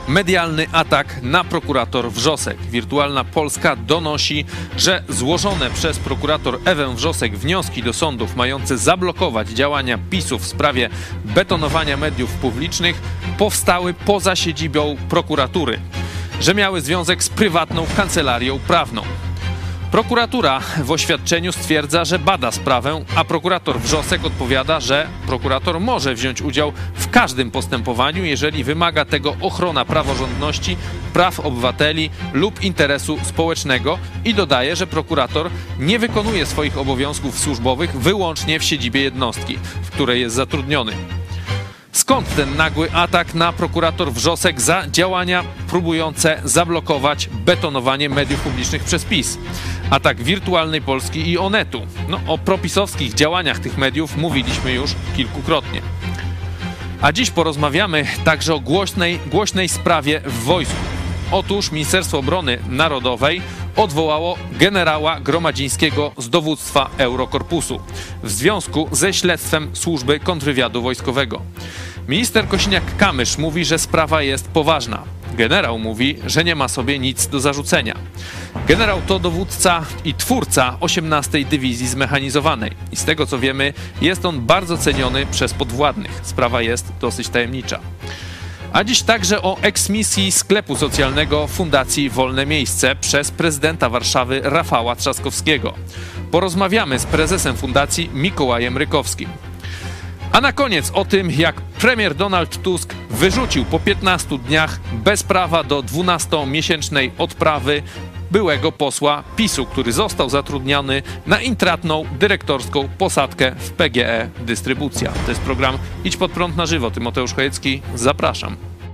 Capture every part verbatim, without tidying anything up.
Medialny atak na prokurator Wrzosek. Wirtualna Polska donosi, że złożone przez prokurator Ewę Wrzosek wnioski do sądów mające zablokować działania PiSu w sprawie betonowania mediów publicznych powstały poza siedzibą prokuratury, że miały związek z prywatną kancelarią prawną. Prokuratura w oświadczeniu stwierdza, że bada sprawę, a prokurator Wrzosek odpowiada, że prokurator może wziąć udział w każdym postępowaniu, jeżeli wymaga tego ochrona praworządności, praw obywateli lub interesu społecznego i dodaje, że prokurator nie wykonuje swoich obowiązków służbowych wyłącznie w siedzibie jednostki, w której jest zatrudniony. Skąd ten nagły atak na prokurator Wrzosek za działania próbujące zablokować betonowanie mediów publicznych przez PiS? Atak Wirtualnej Polski i Onetu. No, o propisowskich działaniach tych mediów mówiliśmy już kilkukrotnie. A dziś porozmawiamy także o głośnej, głośnej sprawie w wojsku. Otóż Ministerstwo Obrony Narodowej odwołało generała Gromadzińskiego z dowództwa Eurokorpusu w związku ze śledztwem Służby Kontrwywiadu Wojskowego. Minister Kosiniak-Kamysz mówi, że sprawa jest poważna. Generał mówi, że nie ma sobie nic do zarzucenia. Generał to dowódca i twórca osiemnastej Dywizji Zmechanizowanej. I z tego co wiemy, jest on bardzo ceniony przez podwładnych. Sprawa jest dosyć tajemnicza. A dziś także o eksmisji sklepu socjalnego Fundacji Wolne Miejsce przez prezydenta Warszawy Rafała Trzaskowskiego. Porozmawiamy z prezesem fundacji Mikołajem Rykowskim. A na koniec o tym, jak premier Donald Tusk wyrzucił po piętnastu dniach bez prawa do dwunastomiesięcznej odprawy byłego posła PiSu, który został zatrudniony na intratną dyrektorską posadkę w P G E Dystrybucja. To jest program Idź Pod Prąd na żywo. Tymoteusz Chojecki, zapraszam.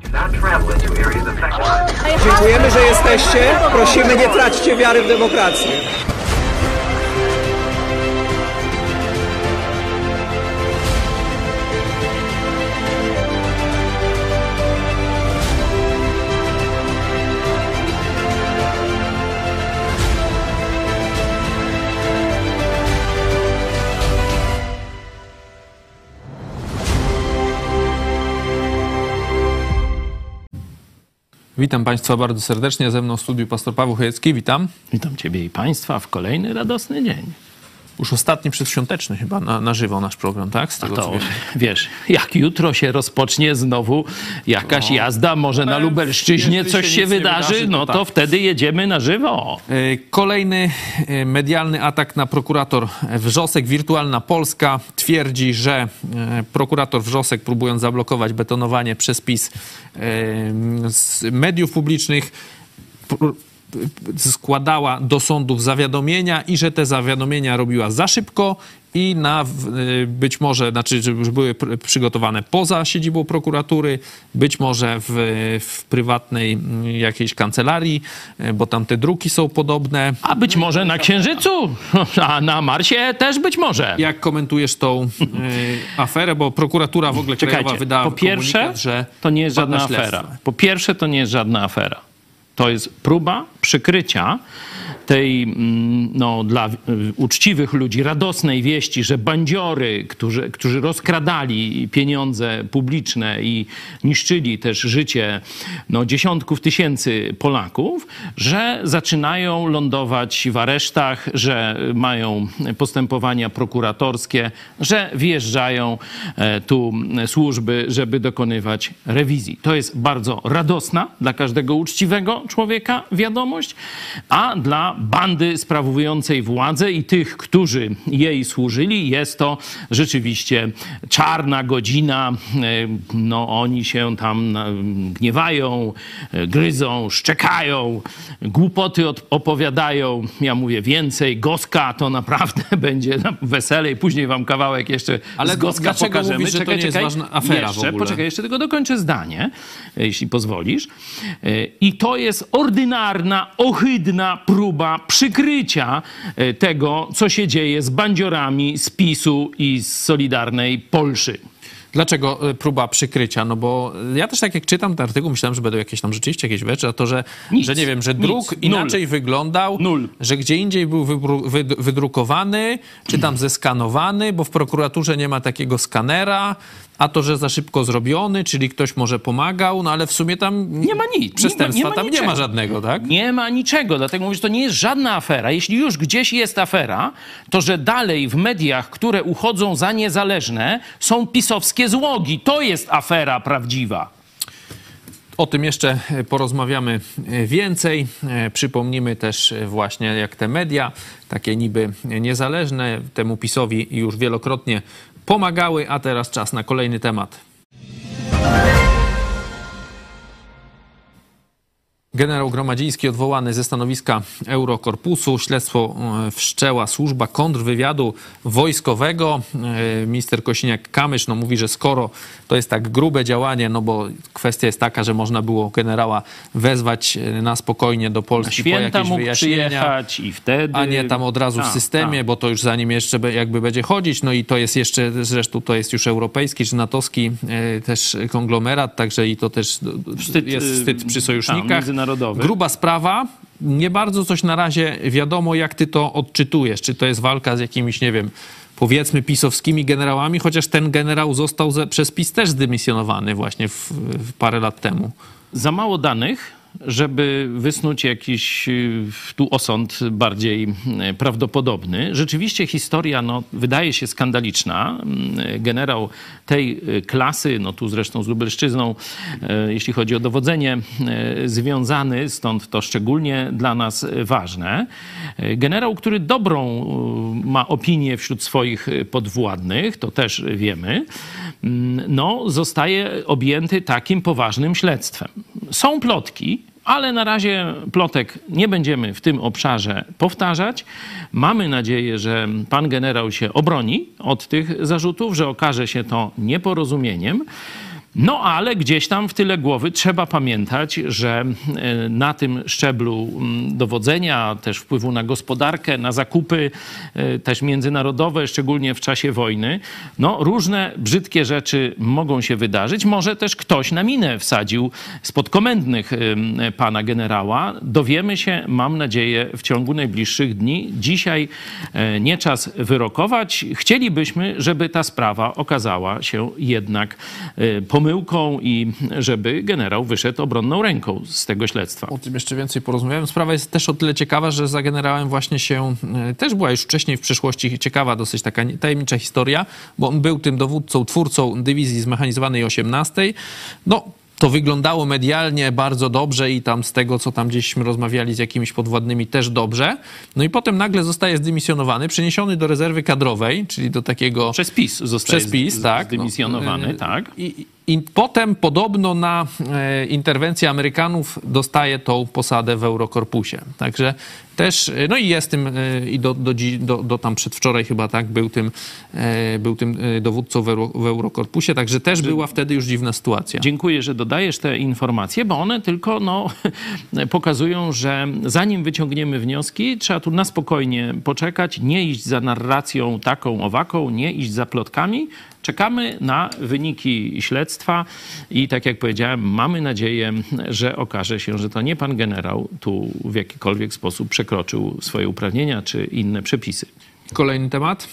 Dziękujemy, że jesteście. Prosimy, nie traćcie wiary w demokrację. Witam Państwa bardzo serdecznie. Ze mną w studiu pastor Paweł Chojecki. Witam. Witam Ciebie i Państwa w kolejny radosny dzień. Już ostatni przedświąteczny chyba na, na żywo nasz program, tak? Z tego, to, co wiemy. Wiesz, jak jutro się rozpocznie znowu jakaś no, jazda, może na Lubelszczyźnie coś się, się wydarzy, wydarzy, no to, to tak. Wtedy jedziemy na żywo. Kolejny medialny atak na prokurator Wrzosek. Wirtualna Polska twierdzi, że prokurator Wrzosek, próbując zablokować betonowanie przez PiS z mediów publicznych, składała do sądów zawiadomienia i że te zawiadomienia robiła za szybko i na być może, znaczy, że już były przygotowane poza siedzibą prokuratury, być może w, w prywatnej jakiejś kancelarii, bo tam te druki są podobne. A być może na Księżycu, a na Marsie też być może. Jak komentujesz tą y, aferę, bo prokuratura w ogóle krajowa Czekajcie, wydała po pierwsze, komunikat, że to nie jest żadna afera. Po pierwsze, to nie jest żadna afera. To jest próba przykrycia tej, no, dla uczciwych ludzi radosnej wieści, że bandziory, którzy, którzy rozkradali pieniądze publiczne i niszczyli też życie no, dziesiątków tysięcy Polaków, że zaczynają lądować w aresztach, że mają postępowania prokuratorskie, że wjeżdżają tu służby, żeby dokonywać rewizji. To jest bardzo radosna dla każdego uczciwego człowieka wiadomość, a dla bandy sprawującej władzę i tych, którzy jej służyli, jest to rzeczywiście czarna godzina. No, oni się tam gniewają, gryzą, szczekają, głupoty opowiadają. Ja mówię więcej, Goska to naprawdę będzie weselej. Później wam kawałek jeszcze Ale z Goska dlaczego pokażemy. mówisz, że czekaj, to nie czekaj. jest ważna afera jeszcze, w ogóle? Poczekaj, jeszcze tylko dokończę zdanie, jeśli pozwolisz. I to jest ordynarna, ohydna próba przykrycia tego, co się dzieje z bandziorami z PiSu i z Solidarnej Polszy. Dlaczego próba przykrycia? No bo ja też tak jak czytam ten artykuł, myślałem, że będą jakieś tam rzeczywiście jakieś rzeczy, a to, że, nic, że nie wiem, że druk nic, inaczej nul. wyglądał, Nul. że gdzie indziej był wydrukowany, czy tam zeskanowany, bo w prokuraturze nie ma takiego skanera. a to, że za szybko zrobiony, czyli ktoś może pomagał, no ale w sumie tam nie ma nic. Przestępstwa nie ma, nie ma tam niczego. nie ma żadnego, tak? Nie ma niczego, dlatego mówię, że to nie jest żadna afera. Jeśli już gdzieś jest afera, to że dalej w mediach, które uchodzą za niezależne, są pisowskie złogi. To jest afera prawdziwa. O tym jeszcze porozmawiamy więcej. Przypomnimy też właśnie, jak te media, takie niby niezależne, temu PiS-owi już wielokrotnie pomagały, a teraz czas na kolejny temat. Generał Gromadziński odwołany ze stanowiska Eurokorpusu. Śledztwo wszczęła służba kontrwywiadu wojskowego. Minister Kosiniak-Kamysz no, mówi, że skoro to jest tak grube działanie, no bo kwestia jest taka, że można było generała wezwać na spokojnie do Polski po jakieś mógł wyjaśnienia, przyjechać i wtedy... a nie tam od razu a, w systemie, a. bo to już za nim jeszcze jakby będzie chodzić. No i to jest jeszcze, zresztą to jest już europejski czy natowski też konglomerat, także i to też Wstyd, jest wstyd przy sojusznikach. Narodowy. Gruba sprawa. Nie bardzo coś na razie wiadomo, jak ty to odczytujesz. Czy to jest walka z jakimiś, nie wiem, powiedzmy pisowskimi generałami, chociaż ten generał został ze, przez PiS też zdymisjonowany właśnie w, w parę lat temu. Za mało danych, żeby wysnuć jakiś tu osąd bardziej prawdopodobny. Rzeczywiście historia no, wydaje się skandaliczna. Generał tej klasy, no tu zresztą z Lubelszczyzną, jeśli chodzi o dowodzenie, związany, stąd to szczególnie dla nas ważne. Generał, który dobrą ma opinię wśród swoich podwładnych, to też wiemy, no zostaje objęty takim poważnym śledztwem. Są plotki, ale na razie plotek nie będziemy w tym obszarze powtarzać. Mamy nadzieję, że pan generał się obroni od tych zarzutów, że okaże się to nieporozumieniem. No ale gdzieś tam w tyle głowy trzeba pamiętać, że na tym szczeblu dowodzenia, też wpływu na gospodarkę, na zakupy też międzynarodowe, szczególnie w czasie wojny, no różne brzydkie rzeczy mogą się wydarzyć. Może też ktoś na minę wsadził spod komendnych pana generała. Dowiemy się, mam nadzieję, w ciągu najbliższych dni. Dzisiaj nie czas wyrokować. Chcielibyśmy, żeby ta sprawa okazała się jednak pomysłem. pomyłką i żeby generał wyszedł obronną ręką z tego śledztwa. O tym jeszcze więcej porozmawiałem. Sprawa jest też o tyle ciekawa, że za generałem właśnie się, też była już wcześniej w przeszłości ciekawa, dosyć taka tajemnicza historia, bo on był tym dowódcą, twórcą dywizji zmechanizowanej osiemnastej. No, to wyglądało medialnie bardzo dobrze i tam z tego, co tam gdzieśmy rozmawiali z jakimiś podwładnymi, też dobrze. No i potem nagle zostaje zdymisjonowany, przeniesiony do rezerwy kadrowej, czyli do takiego... Przez PiS zostaje Przez PiS, tak. zdymisjonowany, no, tak. I, I potem podobno na e, interwencję Amerykanów dostaje tą posadę w Eurokorpusie. Także też, no i jest tym, e, i do, do, do, do tam przedwczoraj chyba, tak, był tym, e, był tym dowódcą w, Euro, w Eurokorpusie, także też była wtedy już dziwna sytuacja. Dziękuję, że dodajesz te informacje, bo one tylko no, pokazują, że zanim wyciągniemy wnioski, trzeba tu na spokojnie poczekać, nie iść za narracją taką, owaką, nie iść za plotkami. Czekamy na wyniki śledztwa i tak jak powiedziałem, mamy nadzieję, że okaże się, że to nie pan generał tu w jakikolwiek sposób przekroczył swoje uprawnienia czy inne przepisy. Kolejny temat.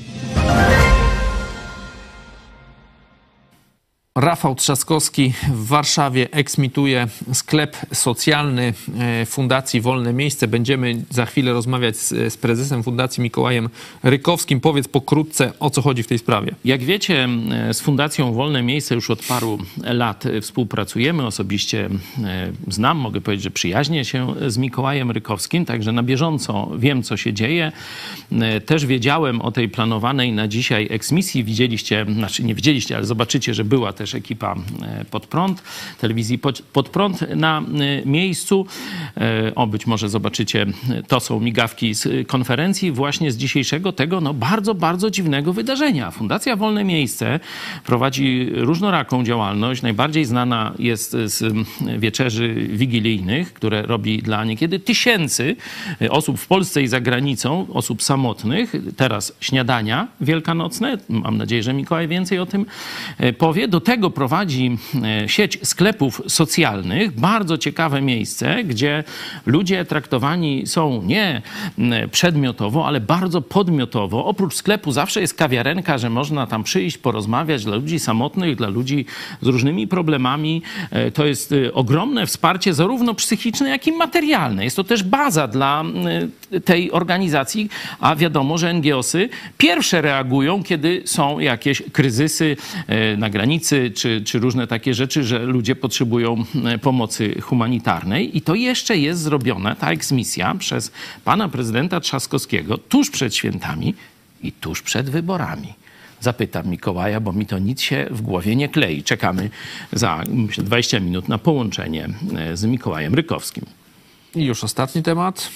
Rafał Trzaskowski w Warszawie eksmituje sklep socjalny Fundacji Wolne Miejsce. Będziemy za chwilę rozmawiać z, z prezesem Fundacji Mikołajem Rykowskim. Powiedz pokrótce, o co chodzi w tej sprawie. Jak wiecie, z Fundacją Wolne Miejsce już od paru lat współpracujemy. Osobiście znam, mogę powiedzieć, że przyjaźnię się z Mikołajem Rykowskim, także na bieżąco wiem, co się dzieje. Też wiedziałem o tej planowanej na dzisiaj eksmisji. Widzieliście, znaczy nie widzieliście, ale zobaczycie, że była też ekipa Pod Prąd, telewizji Pod Prąd na miejscu. O, być może zobaczycie, to są migawki z konferencji właśnie z dzisiejszego tego no, bardzo, bardzo dziwnego wydarzenia. Fundacja Wolne Miejsce prowadzi różnoraką działalność. Najbardziej znana jest z wieczerzy wigilijnych, które robi dla niekiedy tysięcy osób w Polsce i za granicą, osób samotnych. Teraz śniadania wielkanocne. Mam nadzieję, że Mikołaj więcej o tym powie. Do tego tego prowadzi sieć sklepów socjalnych, bardzo ciekawe miejsce, gdzie ludzie traktowani są nie przedmiotowo, ale bardzo podmiotowo. Oprócz sklepu zawsze jest kawiarenka, że można tam przyjść, porozmawiać dla ludzi samotnych, dla ludzi z różnymi problemami. To jest ogromne wsparcie zarówno psychiczne, jak i materialne. Jest to też baza dla tej organizacji, a wiadomo, że en gie osy pierwsze reagują, kiedy są jakieś kryzysy na granicy, czy, czy różne takie rzeczy, że ludzie potrzebują pomocy humanitarnej. I to jeszcze jest zrobione, ta eksmisja, przez pana prezydenta Trzaskowskiego tuż przed świętami i tuż przed wyborami. Zapytam Mikołaja, bo mi to nic się w głowie nie klei. Czekamy za myślę, dwadzieścia minut na połączenie z Mikołajem Rykowskim. I już ostatni temat.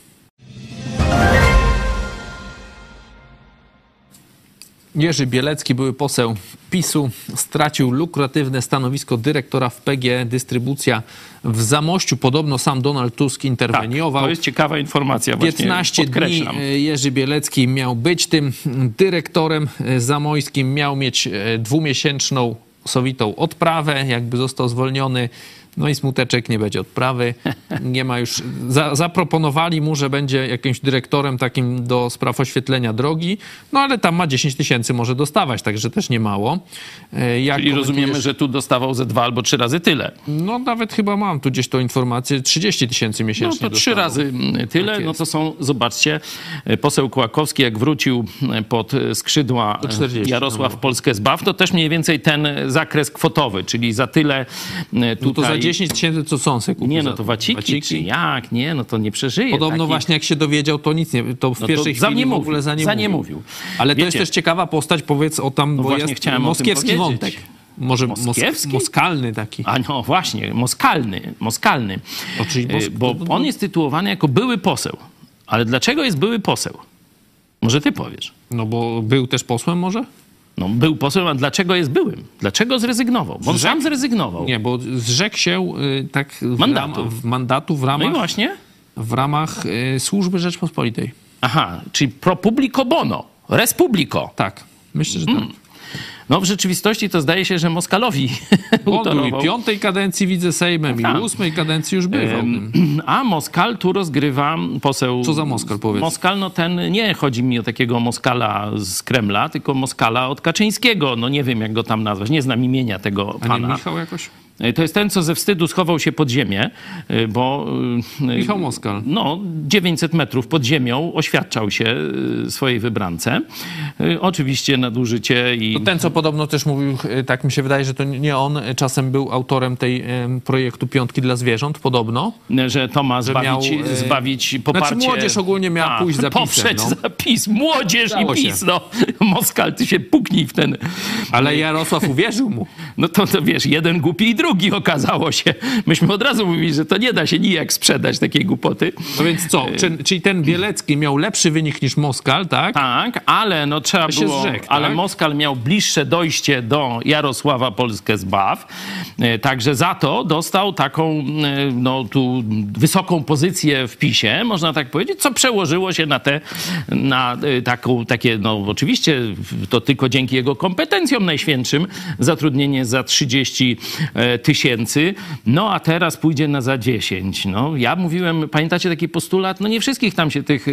Jerzy Bielecki, były poseł PiSu, stracił lukratywne stanowisko dyrektora w P G E Dystrybucja w Zamościu. Podobno sam Donald Tusk interweniował. Tak, to jest ciekawa informacja. piętnaście dni Jerzy Bielecki miał być tym dyrektorem zamojskim. Miał mieć dwumiesięczną sowitą odprawę. Jakby został zwolniony, no i smuteczek, nie będzie odprawy. Nie ma już... Za, zaproponowali mu, że będzie jakimś dyrektorem takim do spraw oświetlenia drogi, no ale tam ma dziesięć tysięcy może dostawać, także też nie mało. Jak Czyli rozumiemy, że tu dostawał ze dwa albo trzy razy tyle. No nawet chyba mam tu gdzieś tą informację, trzydzieści tysięcy miesięcznie No to trzy razy tyle, tak no to są, zobaczcie, poseł Kołakowski jak wrócił pod skrzydła czterdzieści, Jarosław no. Polskę Zbaw, to też mniej więcej ten zakres kwotowy, czyli za tyle tutaj... No to za dziesięć tysięcy co Sąsek kupił. Nie, no to waciki, waciki, czy jak? Nie, no to nie przeżyje. Podobno taki... właśnie jak się dowiedział, to nic nie, to w no pierwszej to chwili w ogóle za nie, za nie mówił. mówił. Ale Wiecie, to jest też ciekawa postać, powiedz o tam, no bo jest moskiewski wątek. Może moskiewski? Moskalny taki. A no właśnie, moskalny, moskalny. O, czyli Mosk... Bo on jest tytułowany jako były poseł. Ale dlaczego jest były poseł? Może ty powiesz. No bo był też posłem może? No był posłem, a dlaczego jest byłym? Dlaczego zrezygnował? Bo on Zrzek... sam zrezygnował. Nie, bo zrzekł się y, tak w mandatu. Ram, w mandatu w ramach, no i właśnie? w ramach y, służby Rzeczpospolitej. Aha, czyli pro publico bono. Res publico. Tak, myślę, że tak. Mm. No w rzeczywistości to zdaje się, że Moskalowi utorował. I piątej kadencji widzę Sejmem, i ósmej kadencji już bywał. A Moskal tu rozgrywa poseł... Co za Moskal, powiedz? Moskal, no ten, nie chodzi mi o takiego Moskala z Kremla, tylko Moskala od Kaczyńskiego. No nie wiem, jak go tam nazwać, nie znam imienia tego pana. A nie Michał jakoś? To jest ten, co ze wstydu schował się pod ziemię, bo... Michał Moskal. No, dziewięćset metrów pod ziemią oświadczał się swojej wybrance. Oczywiście nadużycie i... To ten, co podobno też mówił, tak mi się wydaje, że to nie on czasem był autorem tej projektu Piątki dla Zwierząt, podobno. Że to ma zbawić, że miał, zbawić poparcie... Znaczy młodzież ogólnie miała A, pójść za PiS-em. Poprzeć no. za PiS. Młodzież Dało i PiS. Się. No, Moskal, ty się puknij w ten... Ale Jarosław uwierzył mu. No to, to wiesz, jeden głupi i drugi. Drugi okazało się. Myśmy od razu mówili, że to nie da się nijak sprzedać takiej głupoty. No więc co? Czy, czyli ten Bielecki miał lepszy wynik niż Moskal, tak? Tak, ale no trzeba się było... zrzekł, ale tak? Moskal miał bliższe dojście do Jarosława Polskę Zbaw. Także za to dostał taką no tu wysoką pozycję w PiSie, można tak powiedzieć, co przełożyło się na te, na taką, takie, no oczywiście to tylko dzięki jego kompetencjom najświętszym zatrudnienie za trzydzieści tysięcy, no a teraz pójdzie na za dziesięć. No, ja mówiłem, pamiętacie taki postulat? No nie wszystkich tam się tych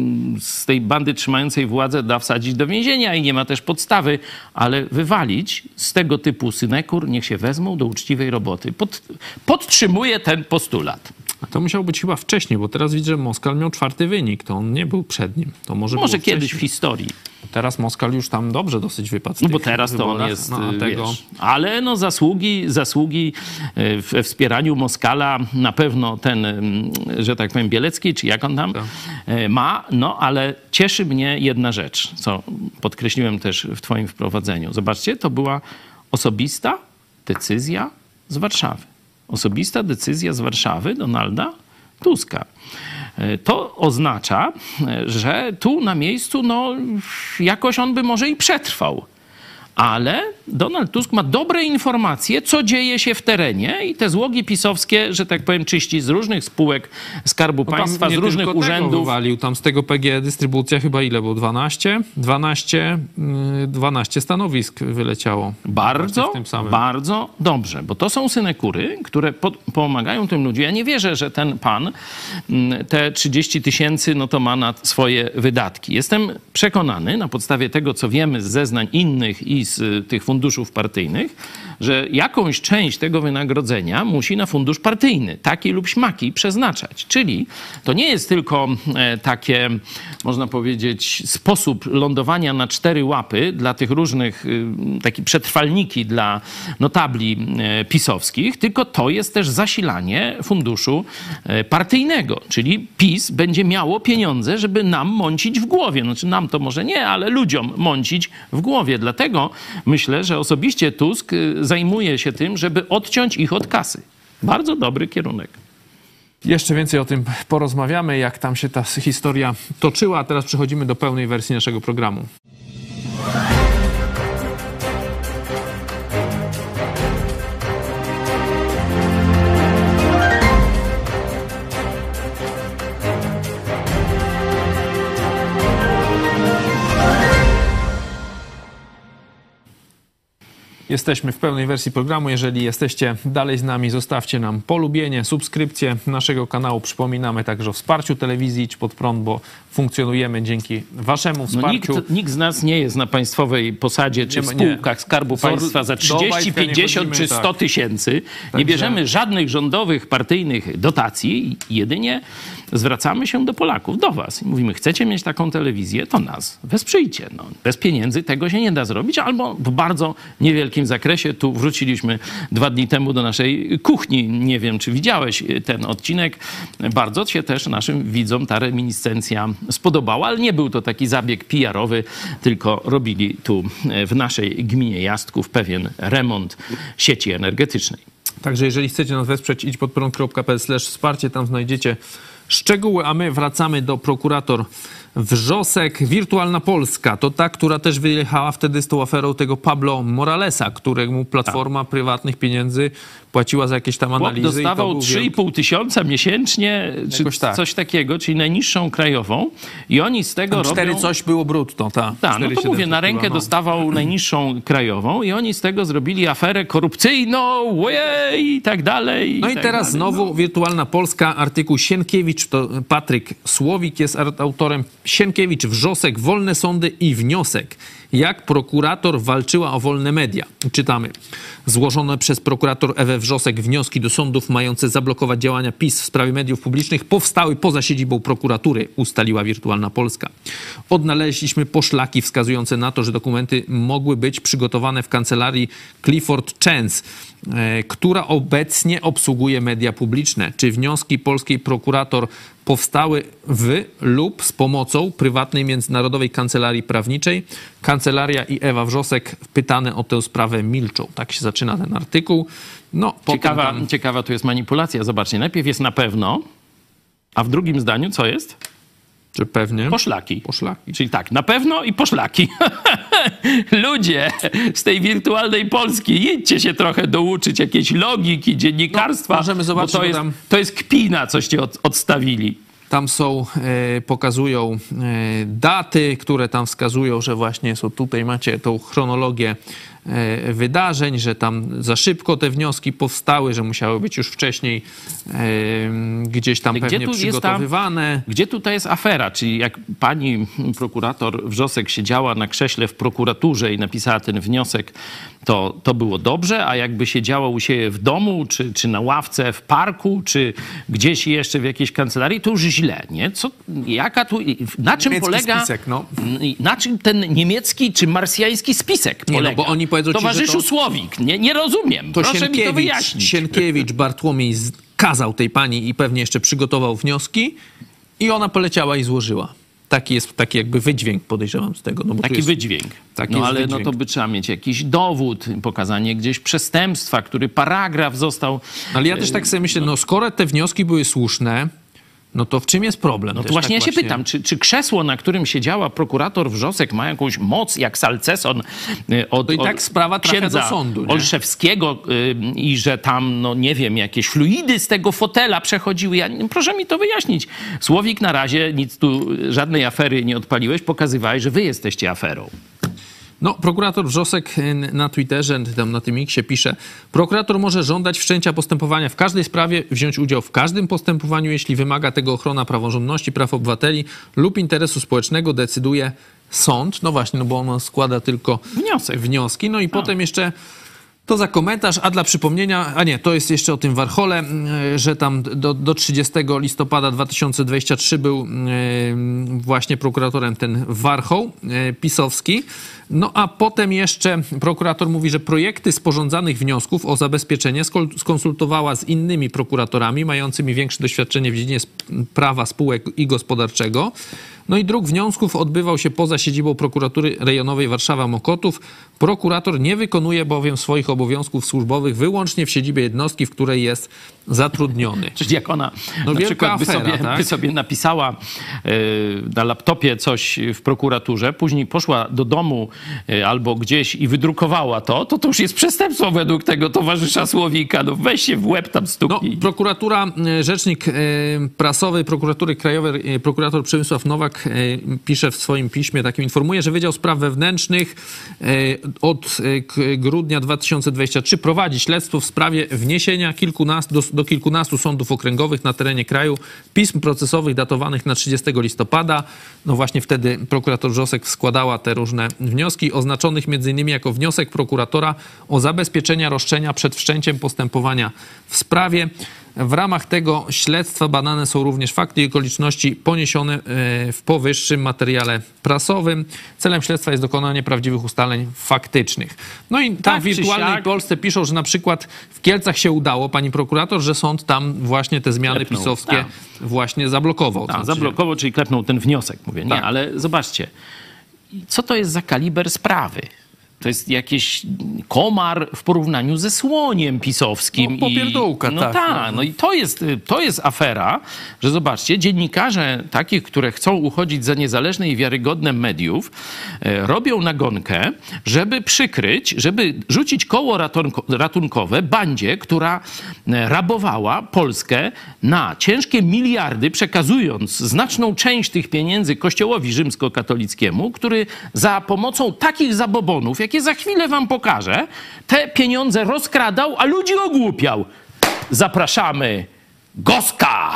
z tej bandy trzymającej władzę da wsadzić do więzienia i nie ma też podstawy, ale wywalić z tego typu synekur, niech się wezmą do uczciwej roboty. Pod, podtrzymuję ten postulat. A to musiało być chyba wcześniej, bo teraz widzę, że Moskal miał czwarty wynik, to on nie był przed nim. To może może kiedyś wcześniej. W historii. Teraz Moskal już tam dobrze dosyć wypadł. No bo teraz to on jest, no, tego... wiesz, ale no zasługi, zasługi we wspieraniu Moskala na pewno ten, że tak powiem, Bielecki, czy jak on tam tak. ma, no ale cieszy mnie jedna rzecz, co podkreśliłem też w twoim wprowadzeniu. Zobaczcie, to była osobista decyzja z Warszawy. Osobista decyzja z Warszawy Donalda Tuska. To oznacza, że tu na miejscu no, jakoś on by może i przetrwał. ale Donald Tusk ma dobre informacje, co dzieje się w terenie i te złogi pisowskie, że tak powiem, czyści z różnych spółek Skarbu No Państwa, z różnych urzędów. Wywalił. Tam z tego P G E dystrybucja chyba ile było? dwanaście? dwanaście, dwanaście stanowisk wyleciało. Bardzo, w tym samym. bardzo dobrze, bo to są synekury, które pod, pomagają tym ludziom. Ja nie wierzę, że ten pan te trzydzieści tysięcy no to ma na swoje wydatki. Jestem przekonany, na podstawie tego, co wiemy z zeznań innych i z tych funduszów partyjnych, że jakąś część tego wynagrodzenia musi na fundusz partyjny, taki lub śmaki, przeznaczać. Czyli to nie jest tylko e, takie, można powiedzieć, sposób lądowania na cztery łapy dla tych różnych, e, takie przetrwalniki dla notabli e, pisowskich, tylko to jest też zasilanie funduszu e, partyjnego. Czyli PiS będzie miało pieniądze, żeby nam mącić w głowie. Znaczy nam to może nie, ale ludziom mącić w głowie. Dlatego myślę, że osobiście Tusk zajmuje się tym, żeby odciąć ich od kasy. Bardzo dobry kierunek. Jeszcze więcej o tym porozmawiamy, jak tam się ta historia toczyła. A teraz przechodzimy do pełnej wersji naszego programu. Jesteśmy w pełnej wersji programu. Jeżeli jesteście dalej z nami, zostawcie nam polubienie, subskrypcję naszego kanału. Przypominamy także o wsparciu telewizji Idź Pod Prąd, bo funkcjonujemy dzięki waszemu wsparciu. No nikt, nikt z nas nie jest na państwowej posadzie czy Nie w ma- spółkach nie. Skarbu Zor- Państwa za do trzydzieści, Obajtka nie pięćdziesiąt chodzimy, czy tak. sto tysięcy. Nie Także- bierzemy żadnych rządowych, partyjnych dotacji. Jedynie zwracamy się do Polaków, do was. I mówimy, chcecie mieć taką telewizję, to nas wesprzyjcie. No, bez pieniędzy tego się nie da zrobić, albo w bardzo niewielkim zakresie. Tu wróciliśmy dwa dni temu do naszej kuchni. Nie wiem, czy widziałeś ten odcinek. Bardzo się też naszym widzom ta reminiscencja spodobała, ale nie był to taki zabieg P R owy, tylko robili tu w naszej gminie Jastków pewien remont sieci energetycznej. Także jeżeli chcecie nas wesprzeć, idź pod prąd kropka p l slash wsparcie, tam znajdziecie szczegóły, a my wracamy do prokurator Wrzosek. Wirtualna Polska to ta, która też wyjechała wtedy z tą aferą tego Pablo Moralesa, któremu Platforma prywatnych pieniędzy płaciła za jakieś tam Chłop analizy. i to dostawał był trzy i wielki- pół tysiąca miesięcznie, czy Jakoś tak. coś takiego, czyli najniższą krajową. I oni z tego Tam cztery robią... coś było brutto, ta. Tak, no to cztery mówię, na siedemset rękę chyba, no. dostawał najniższą krajową i oni z tego zrobili aferę korupcyjną, ojej, i tak dalej. No i tak teraz dalej. znowu Wirtualna Polska, artykuł Sienkiewicz, to Patryk Słowik jest autorem. Sienkiewicz, Wrzosek, wolne sądy i wniosek. Jak prokurator walczyła o wolne media. Czytamy. Złożone przez prokurator Ewę Wrzosek wnioski do sądów mające zablokować działania PiS w sprawie mediów publicznych powstały poza siedzibą prokuratury, ustaliła Wirtualna Polska. Odnaleźliśmy poszlaki wskazujące na to, że dokumenty mogły być przygotowane w kancelarii Clifford Chance, e, która obecnie obsługuje media publiczne. Czy wnioski polskiej prokurator powstały w lub z pomocą prywatnej międzynarodowej kancelarii prawniczej? Kancelaria i Ewa Wrzosek pytane o tę sprawę milczą. Tak się zaczyna ten artykuł. No, potem Ciekawa, tam... ciekawa tu jest manipulacja. Zobaczcie, najpierw jest na pewno, a w drugim zdaniu co jest? Czy pewnie? Poszlaki. Poszlaki. Czyli tak, na pewno i poszlaki. Ludzie z tej wirtualnej Polski, idźcie się trochę douczyć jakiejś logiki, dziennikarstwa. No, możemy zobaczyć, bo to bo jest, tam- to jest kpina, coście od, odstawili. Tam są, e, pokazują e, daty, które tam wskazują, że właśnie są, tutaj macie tą chronologię e, wydarzeń, że tam za szybko te wnioski powstały, że musiały być już wcześniej e, gdzieś tam Ale gdzie pewnie tu jest ta- przygotowywane. Gdzie tutaj jest afera? Czyli jak pani prokurator Wrzosek siedziała na krześle w prokuraturze i napisała ten wniosek, to, to było dobrze, a jakby siedziała u siebie w domu, czy, czy na ławce w parku, czy gdzieś jeszcze w jakiejś kancelarii, to już źle, nie? Co, jaka tu, na czym Niemiecki polega... spisek, no. Na czym ten niemiecki czy marsjański spisek Nie, no, polega? bo oni powiedzą ci, że Towarzyszu to- Słowik, nie, nie rozumiem. To Proszę mi to Sienkiewicz, wyjaśnić. Sienkiewicz Bartłomiej z- kazał tej pani i pewnie jeszcze przygotował wnioski i ona poleciała i złożyła. Taki jest taki jakby wydźwięk, podejrzewam, z tego. No bo tu Taki jest, wydźwięk. Taki no jest ale wydźwięk. no to by trzeba mieć jakiś dowód, pokazanie gdzieś przestępstwa, który paragraf został... Ale ja też tak sobie myślę, no skoro te wnioski były słuszne, No to w czym jest problem? No to Też właśnie tak ja się pytam, czy, czy krzesło, na którym siedziała prokurator Wrzosek, ma jakąś moc jak Salceson y, od, To i tak od sprawa trafia księdza do sądu, nie? Olszewskiego y, i że tam, no nie wiem, jakieś fluidy z tego fotela przechodziły. Ja, proszę mi to wyjaśnić. Słowik, na razie nic tu, żadnej afery nie odpaliłeś, pokazywałeś, że wy jesteście aferą. No, prokurator Wrzosek na Twitterze, tam na tym X-ie pisze: prokurator może żądać wszczęcia postępowania w każdej sprawie, wziąć udział w każdym postępowaniu, jeśli wymaga tego ochrona praworządności, praw obywateli lub interesu społecznego, decyduje sąd. No właśnie, no bo on składa tylko Wniosek. wnioski. No i potem jeszcze to za komentarz, a dla przypomnienia, a nie, to jest jeszcze o tym Warhole, że tam do, do trzydziestego listopada dwa tysiące dwudziestego trzeciego był właśnie prokuratorem ten Warchoł pisowski. No a potem jeszcze prokurator mówi, że projekty sporządzanych wniosków o zabezpieczenie skonsultowała z innymi prokuratorami mającymi większe doświadczenie w dziedzinie prawa spółek i gospodarczego. No i druk wniosków odbywał się poza siedzibą prokuratury rejonowej Warszawa-Mokotów. Prokurator nie wykonuje bowiem swoich obowiązków służbowych wyłącznie w siedzibie jednostki, w której jest zatrudniony. Czyli jak ona No na przykład by, afera, sobie, tak? by sobie napisała y, na laptopie coś w prokuraturze, później poszła do domu y, albo gdzieś i wydrukowała to, to to już jest przestępstwo według tego towarzysza Słowika. No weź się w łeb tam No, stuknij. prokuratura, y, rzecznik y, prasowy Prokuratury Krajowej, y, prokurator Przemysław Nowak y, pisze w swoim piśmie takim, informuje, że Wydział Spraw Wewnętrznych y, od y, k- grudnia dwa tysiące dwudziestego trzeciego prowadzi śledztwo w sprawie wniesienia kilkunastu, do, do kilkunastu sądów okręgowych na terenie kraju pism procesowych datowanych na trzydziestego listopada. No właśnie wtedy prokurator Wrzosek składała te różne wnioski, oznaczonych między innymi jako wniosek prokuratora o zabezpieczenia roszczenia przed wszczęciem postępowania w sprawie. W ramach tego śledztwa badane są również fakty i okoliczności poniesione w powyższym materiale prasowym. Celem śledztwa jest dokonanie prawdziwych ustaleń faktycznych. No i tam Tak w czy wirtualnej siak. Polsce piszą, że na przykład w Kielcach się udało, pani prokurator, że sąd tam właśnie te zmiany Klepnął. pisowskie Tak. właśnie zablokował. To A, znaczy, zablokował, czyli klepnął ten wniosek, mówię. Nie, Tak. ale zobaczcie, co to jest za kaliber sprawy? To jest jakiś komar w porównaniu ze słoniem pisowskim. No, popierdółka, I, no tak, tak. no. No i to jest, to jest afera, że zobaczcie, dziennikarze takich, które chcą uchodzić za niezależne i wiarygodne mediów, e, robią nagonkę, żeby przykryć, żeby rzucić koło ratunko, ratunkowe bandzie, która e, rabowała Polskę na ciężkie miliardy, przekazując znaczną część tych pieniędzy Kościołowi rzymskokatolickiemu, który za pomocą takich zabobonów, jakie za chwilę wam pokażę, te pieniądze rozkradał, a ludzi ogłupiał. Zapraszamy Goska!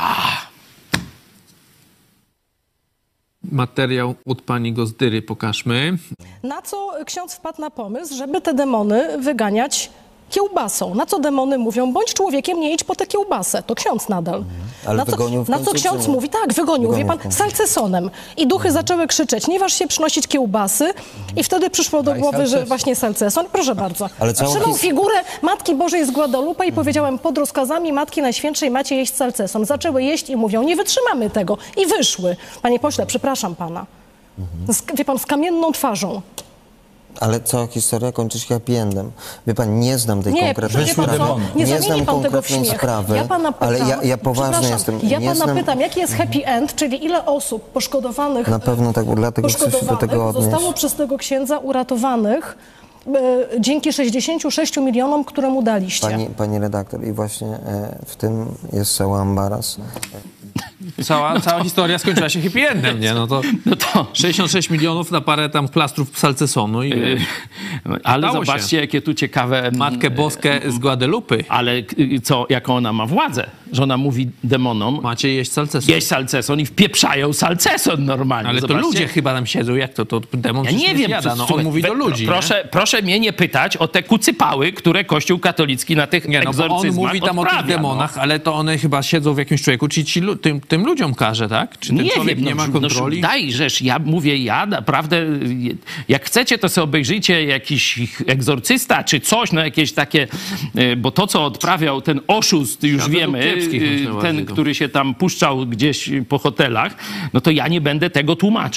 materiał od pani Gozdyry pokażmy. Na co ksiądz wpadł na pomysł, żeby te demony wyganiać kiełbasą? Na co demony mówią, bądź człowiekiem, nie idź po tę kiełbasę. To ksiądz nadal. Ale na co, wygonił w na co końcu, ksiądz czy nie? mówi? Tak, wygonił, wie Wygonił pan, w końcu. salcesonem. I duchy zaczęły krzyczeć, nie waż się przynosić kiełbasy. I wtedy przyszło do głowy, że właśnie salceson. Proszę bardzo. Ale całą Trzymał his- figurę Matki Bożej z Guadalupe i powiedziałem, pod rozkazami Matki Najświętszej macie jeść salceson. Zaczęły jeść i mówią, nie wytrzymamy tego. I wyszły. Panie pośle, przepraszam pana. Z, wie pan, z kamienną twarzą. Ale cała historia kończy się happy endem. Wie pan, nie znam tej Nie, konkretnej wie pan sprawy. co? Nie, nie zamieni znam pan tego w konkretnej śmiech. sprawy, Ja pana pytam, ale ja, ja poważnie przepraszam, jestem. Ja nie pana znam, pytam, jaki jest happy end, czyli ile osób poszkodowanych, Na pewno tak, bo dlatego chcę się do poszkodowanych tego odnieść. zostało przez tego księdza uratowanych e, dzięki sześćdziesięciu sześciu milionom, które mu daliście. Pani, pani redaktor, i właśnie e, w tym jest cała ambaras. Cała, cała historia skończyła się happy endem, nie? No to No to... sześćdziesiąt sześć milionów na parę tam plastrów salcesonu i Ale Udało się. zobaczcie, jakie tu ciekawe... Matkę Boskę z Guadalupy. Ale y, co, jaką ona ma władzę? Że ona mówi demonom, Macie jeść salceson. jeść salceson i wpieprzają salceson normalnie. Ale to Zobaczcie. ludzie chyba tam siedzą, jak to, to demon Ja przecież nie wiem, zjada. co- No, on słuchaj, mówi we- do ludzi, nie? Proszę, proszę mnie nie pytać o te kucypały, które Kościół katolicki na tych Nie, no bo on egzorcyzmach mówi tam o tych odprawia, demonach, ale to one chyba siedzą w jakimś człowieku, czyli ci, lu- tym, tym ludziom każe, tak? Czy ten Nie człowiek wiem, nie ma no, kontroli? No, daj, żeż, ja mówię, ja naprawdę, jak chcecie, to sobie obejrzyjcie jakiś ich egzorcysta czy coś, no jakieś takie, y, bo to, co odprawiał ten oszust, już Ja wiemy, według kiepskich y, myślę bardziej ten, to. który się tam puszczał gdzieś po hotelach, no to ja nie będę tego tłumaczył.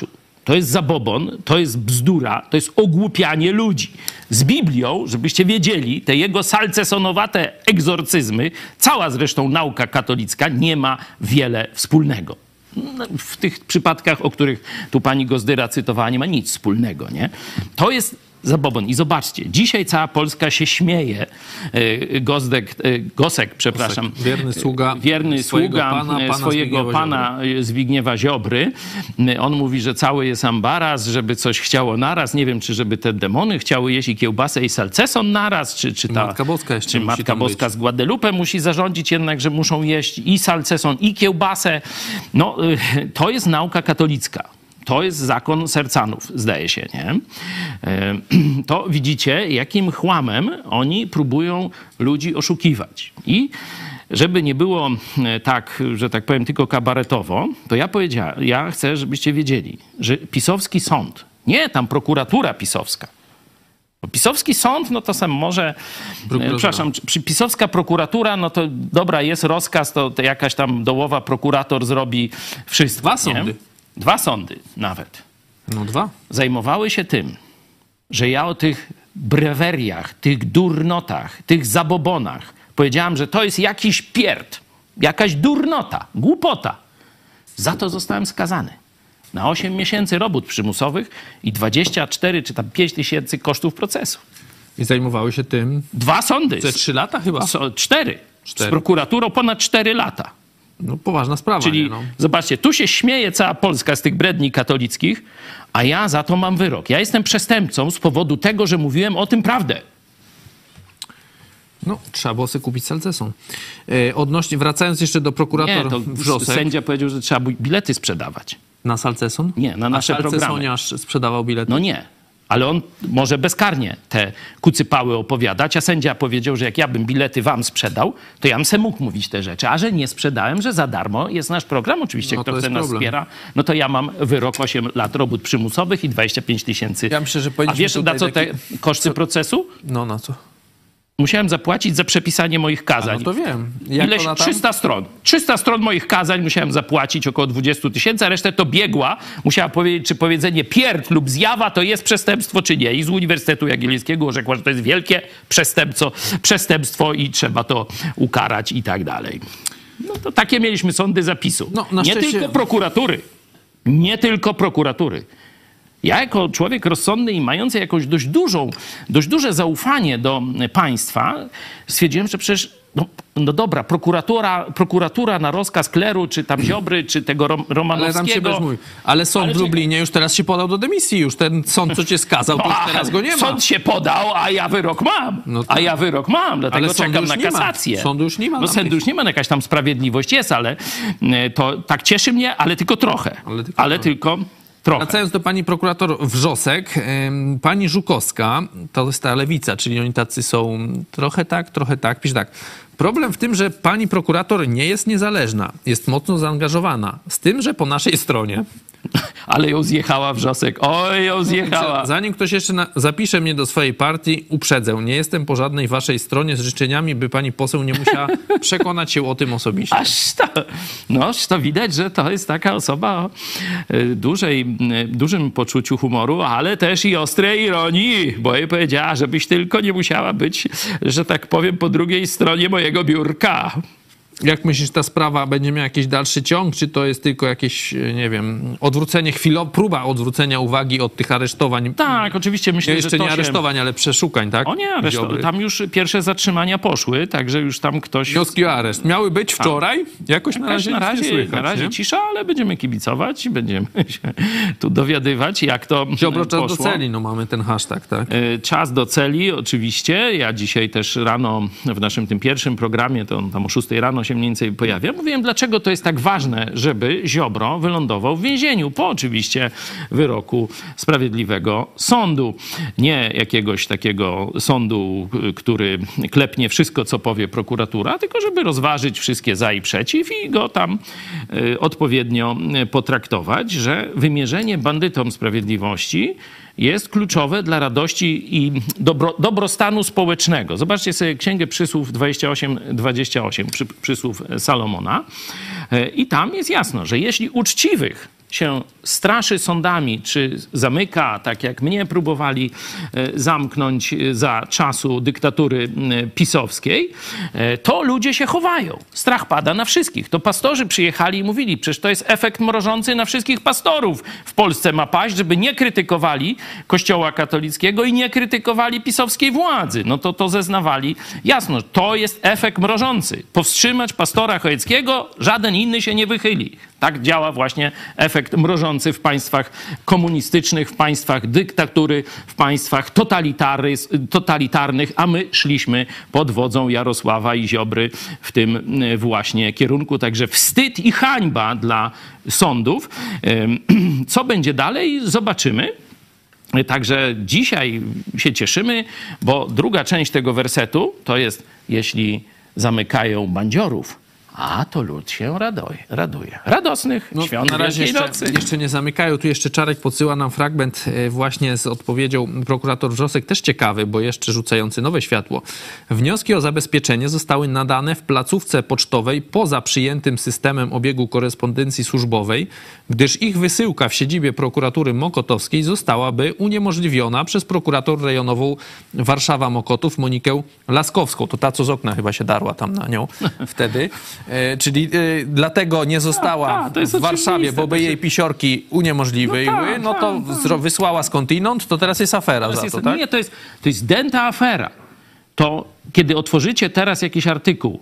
To jest zabobon, to jest bzdura, to jest ogłupianie ludzi. Z Biblią, żebyście wiedzieli, te jego salcesonowate egzorcyzmy, cała zresztą nauka katolicka nie ma wiele wspólnego. W tych przypadkach, o których tu pani Gozdyra cytowała, nie ma nic wspólnego, nie? To jest zabobon. I zobaczcie, dzisiaj cała Polska się śmieje. Gozdek, Gosek, przepraszam. Gosek, wierny sługa, wierny swojego sługa pana, pana swojego Zbigniewa pana Zbigniewa Ziobry. On mówi, że cały jest ambaraz, żeby coś chciało naraz. Nie wiem, czy żeby te demony chciały jeść i kiełbasę i salceson naraz, czy, czy ta Matka Boska jeszcze czy musi Matka tam Boska być. z Guadalupe musi zarządzić jednak, że muszą jeść i salceson, i kiełbasę. No, to jest nauka katolicka. To jest zakon sercanów, zdaje się, nie? To widzicie, jakim chłamem oni próbują ludzi oszukiwać. I żeby nie było tak, że tak powiem, tylko kabaretowo, to ja powiedziałem, ja chcę, żebyście wiedzieli, że pisowski sąd, nie tam prokuratura pisowska, bo pisowski sąd, no to sam może, e, przepraszam, przy- pisowska prokuratura, no to dobra, jest rozkaz, to, to jakaś tam dołowa prokurator zrobi wszystko. Dwa nie? sądy. Dwa sądy nawet No dwa. zajmowały się tym, że ja o tych breweriach, tych durnotach, tych zabobonach powiedziałem, że to jest jakiś pierd, jakaś durnota, głupota. Za to zostałem skazany na osiem miesięcy robót przymusowych i dwadzieścia cztery czy tam pięć tysięcy kosztów procesu. I zajmowały się tym Dwa sądy. ze trzy lata chyba. So, cztery. Cztery. Z prokuraturą ponad cztery lata. No poważna sprawa, Czyli nie, no. zobaczcie, tu się śmieje cała Polska z tych bredni katolickich, a ja za to mam wyrok. Ja jestem przestępcą z powodu tego, że mówiłem o tym prawdę. No, trzeba było sobie kupić salceson. E, odnośnie, wracając jeszcze do prokurator Nie, to Wrzosek. sędzia powiedział, że trzeba bilety sprzedawać. Na salceson? Nie, na nasze A programy. salcesoniarz sprzedawał bilety? No nie. Ale on może bezkarnie te kucypały opowiadać, a sędzia powiedział, że jak ja bym bilety wam sprzedał, to ja bym se mógł mówić te rzeczy. A że nie sprzedałem, że za darmo jest nasz program. Oczywiście, No to kto chce jest nas problem. wspiera, no to ja mam wyrok osiem lat robót przymusowych i dwadzieścia pięć tysięcy. Ja myślę, że A powinniśmy wiesz, na tutaj co te taki- koszty procesu? No na co? Musiałem zapłacić za przepisanie moich A, kazań. no to wiem. Jak Ileś? ona tam? trzysta stron. trzysta stron moich kazań musiałem zapłacić, około dwadzieścia tysięcy, a resztę to biegła. Musiała powiedzieć, czy powiedzenie pierd lub zjawa to jest przestępstwo, czy nie. I z Uniwersytetu Jagiellońskiego orzekła, że to jest wielkie przestępstwo, przestępstwo i trzeba to ukarać i tak dalej. No to takie mieliśmy sądy zapisu. No, na nie szczęście- tylko prokuratury. Nie tylko prokuratury. Ja jako człowiek rozsądny i mający jakąś dość dużą, dość duże zaufanie do państwa, stwierdziłem, że przecież, no, no dobra, prokuratura, prokuratura na rozkaz kleru, czy tam Ziobry, czy tego Rom- Ale tam się Romanowskiego... też mówi. Ale sąd Ale w Lublinie już teraz się podał do dymisji. Już ten sąd, co cię skazał, to już a, teraz go nie ma. Sąd się podał, a ja wyrok mam. No a tak. ja wyrok mam, dlatego Ale sądu czekam już na nie ma. kasację. Sądu już nie ma No na sądu tej- już nie ma, no jakaś tam sprawiedliwość jest, ale e, to tak cieszy mnie, ale tylko trochę. Ale tylko ale trochę. tylko trochę. Wracając do pani prokurator Wrzosek, ym, pani Żukowska, to jest ta lewica, czyli oni tacy są trochę tak, trochę tak. Pisze tak. Problem w tym, że pani prokurator nie jest niezależna, jest mocno zaangażowana. Z tym, że po naszej stronie. Ale ją zjechała Wrzosek. Oj, ją zjechała. Zanim ktoś jeszcze na, zapisze mnie do swojej partii, uprzedzę. Nie jestem po żadnej waszej stronie z życzeniami, by pani poseł nie musiała przekonać się o tym osobiście. Aż to, no, aż to widać, że to jest taka osoba o y, dużej, y, dużym poczuciu humoru, ale też i ostrej ironii, bo jej powiedziała, żebyś tylko nie musiała być, że tak powiem, po drugiej stronie mojego biurka. Jak myślisz, ta sprawa będzie miała jakiś dalszy ciąg, czy to jest tylko jakieś, nie wiem, odwrócenie chwilowe, próba odwrócenia uwagi od tych aresztowań? Tak, oczywiście myślę, Jeszcze że to nie się... aresztowań, ale przeszukań, tak? O nie, aresztowań. Ziobry. Tam już pierwsze zatrzymania poszły, także już tam ktoś... Wnioski o areszt. Miały być wczoraj? Jakoś na razie, na nic razie, nie słychać, na razie nie? cisza, ale będziemy kibicować i będziemy się tu dowiadywać, jak to Ziobro czas do poszło. celi, no mamy ten hashtag, tak? Y, Czas do celi, oczywiście. Ja dzisiaj też rano w naszym tym pierwszym programie, to on tam o szóstej rano się mniej więcej pojawia, mówiłem, dlaczego to jest tak ważne, żeby Ziobro wylądował w więzieniu, po oczywiście wyroku sprawiedliwego sądu. Nie jakiegoś takiego sądu, y, który klepnie wszystko, co powie prokuratura, tylko żeby rozważyć wszystkie za i przeciw i go tam y, odpowiednio y, potraktować, że wymierzenie bandytom sprawiedliwości jest kluczowe dla radości i dobro, dobrostanu społecznego. Zobaczcie sobie Księgę Przysłów dwadzieścia osiem dwadzieścia osiem, przy, Przysłów Salomona. I tam jest jasno, że jeśli uczciwych się straszy sądami, czy zamyka, tak jak mnie próbowali zamknąć za czasu dyktatury pisowskiej, to ludzie się chowają. Strach pada na wszystkich. To pastorzy przyjechali i mówili, przecież to jest efekt mrożący na wszystkich pastorów. W Polsce ma paść, żeby nie krytykowali Kościoła katolickiego i nie krytykowali pisowskiej władzy. No to to zeznawali jasno. To jest efekt mrożący. Powstrzymać pastora Chojeckiego, żaden inny się nie wychyli. Tak działa właśnie efekt mrożący w państwach komunistycznych, w państwach dyktatury, w państwach totalitarnych, a my szliśmy pod wodzą Jarosława i Ziobry w tym właśnie kierunku. Także wstyd i hańba dla sądów. Co będzie dalej? Zobaczymy. Także dzisiaj się cieszymy, bo druga część tego wersetu to jest, jeśli zamykają bandziorów, a to lud się raduje. raduje. Radosnych no, świąt na razie Wielkiej jeszcze, Nocy. jeszcze nie zamykają. Tu jeszcze Czarek podsyła nam fragment właśnie z odpowiedzią prokurator Wrzosek, też ciekawy, bo jeszcze rzucający nowe światło. Wnioski o zabezpieczenie zostały nadane w placówce pocztowej poza przyjętym systemem obiegu korespondencji służbowej, gdyż ich wysyłka w siedzibie prokuratury mokotowskiej zostałaby uniemożliwiona przez prokurator rejonową Warszawa-Mokotów Monikę Laskowską. To ta, co z okna chyba się darła tam na nią wtedy. E, czyli e, dlatego nie została no, ta, w Warszawie, bo by jej pisiorki uniemożliwiły, no, ta, no to ta, ta. wysłała skądinąd, to teraz jest afera teraz za jest, to, tak? Nie, to jest, to jest dęta afera. To kiedy otworzycie teraz jakiś artykuł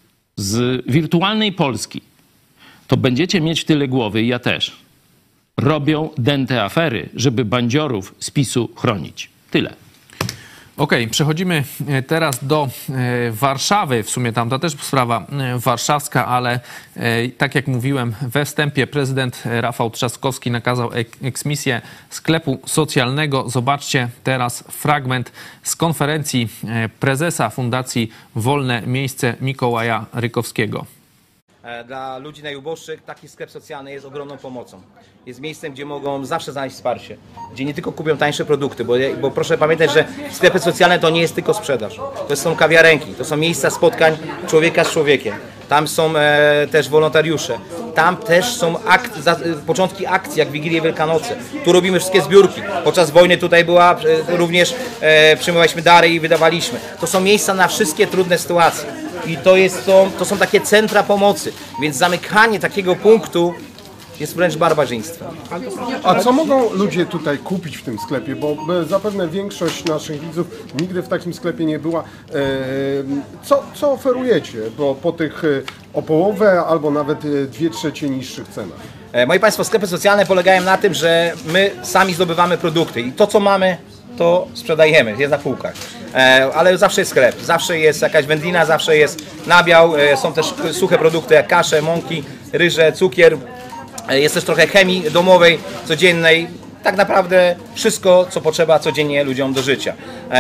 z wirtualnej Polski, to będziecie mieć w tyle głowy, i ja też, robią dęte afery, żeby bandziorów z PiSu chronić. Tyle. Okej, okay, przechodzimy teraz do e, Warszawy. W sumie tamta też sprawa e, warszawska, ale e, tak jak mówiłem we wstępie, prezydent Rafał Trzaskowski nakazał ek eksmisję sklepu socjalnego. Zobaczcie teraz fragment z konferencji e, prezesa Fundacji Wolne Miejsce Mikołaja Rykowskiego. Dla ludzi najuboższych taki sklep socjalny jest ogromną pomocą. Jest miejscem, gdzie mogą zawsze znaleźć wsparcie. Gdzie nie tylko kupią tańsze produkty, bo, bo proszę pamiętać, że sklepy socjalne to nie jest tylko sprzedaż. To są kawiarenki, to są miejsca spotkań człowieka z człowiekiem. Tam są e, też wolontariusze. Tam też są akt, za, początki akcji, jak Wigilię Wielkanocy. Tu robimy wszystkie zbiórki. Podczas wojny tutaj była e, również e, przyjmowaliśmy dary i wydawaliśmy. To są miejsca na wszystkie trudne sytuacje. I to, jest to, to są takie centra pomocy. Więc zamykanie takiego punktu jest wręcz barbarzyństwem. A co mogą ludzie tutaj kupić w tym sklepie? Bo zapewne większość naszych widzów nigdy w takim sklepie nie była. Co, co oferujecie? Bo po tych o połowę albo nawet dwie trzecie niższych cenach. Moi Państwo, sklepy socjalne polegają na tym, że my sami zdobywamy produkty i to, co mamy, to sprzedajemy, jest na półkach. Ale zawsze jest sklep, zawsze jest jakaś wędlina, zawsze jest nabiał, są też suche produkty jak kasze, mąki, ryże, cukier. Jest też trochę chemii domowej, codziennej. Tak naprawdę wszystko, co potrzeba codziennie ludziom do życia.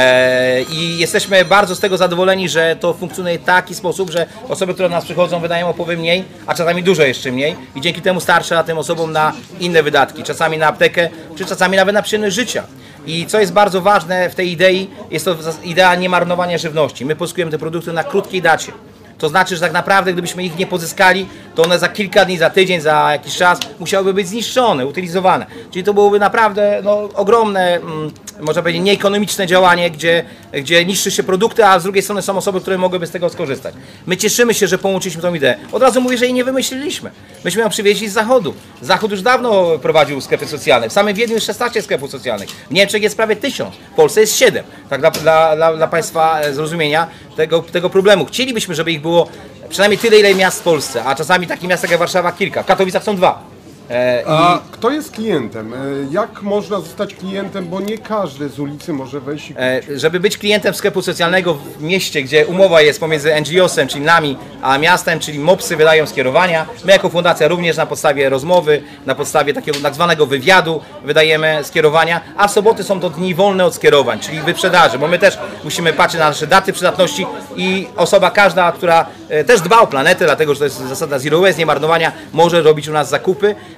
I jesteśmy bardzo z tego zadowoleni, że to funkcjonuje w taki sposób, że osoby, które do nas przychodzą, wydają o połowę mniej, a czasami dużo jeszcze mniej. I dzięki temu starczy tym osobom na inne wydatki, czasami na aptekę, czy czasami nawet na przyjemność życia. I co jest bardzo ważne w tej idei, jest to idea niemarnowania żywności. My pozyskujemy te produkty na krótkiej dacie. To znaczy, że tak naprawdę gdybyśmy ich nie pozyskali, to one za kilka dni, za tydzień, za jakiś czas musiałyby być zniszczone, utylizowane. Czyli to byłoby naprawdę no, ogromne, mm, można powiedzieć, nieekonomiczne działanie, gdzie, gdzie niszczy się produkty, a z drugiej strony są osoby, które mogłyby z tego skorzystać. My cieszymy się, że połączyliśmy tą ideę. Od razu mówię, że jej nie wymyśliliśmy. Myśmy ją przywieźli z Zachodu. Zachód już dawno prowadził sklepy socjalne. W samym Wiedniu jest szesnaście sklepów socjalnych. W Niemczech jest prawie tysiąc. W Polsce jest siedem. Tak dla, dla, dla, dla Państwa zrozumienia tego, tego problemu. Chcielibyśmy, żeby ich było przynajmniej tyle, ile miast w Polsce, a czasami takie miasta jak Warszawa kilka. W Katowicach są dwa. E, A i, kto jest klientem? Jak można zostać klientem, bo nie każdy z ulicy może wejść i e, żeby być klientem sklepu socjalnego w mieście, gdzie umowa jest pomiędzy N G O S-em, czyli nami, a miastem, czyli MOPS-y wydają skierowania. My jako fundacja również na podstawie rozmowy, na podstawie takiego tak zwanego wywiadu wydajemy skierowania, a w soboty są to dni wolne od skierowań, czyli wyprzedaży, bo my też musimy patrzeć na nasze daty przydatności i osoba każda, która e, też dba o planetę, dlatego że to jest zasada zero waste, nie marnowania, może robić u nas zakupy.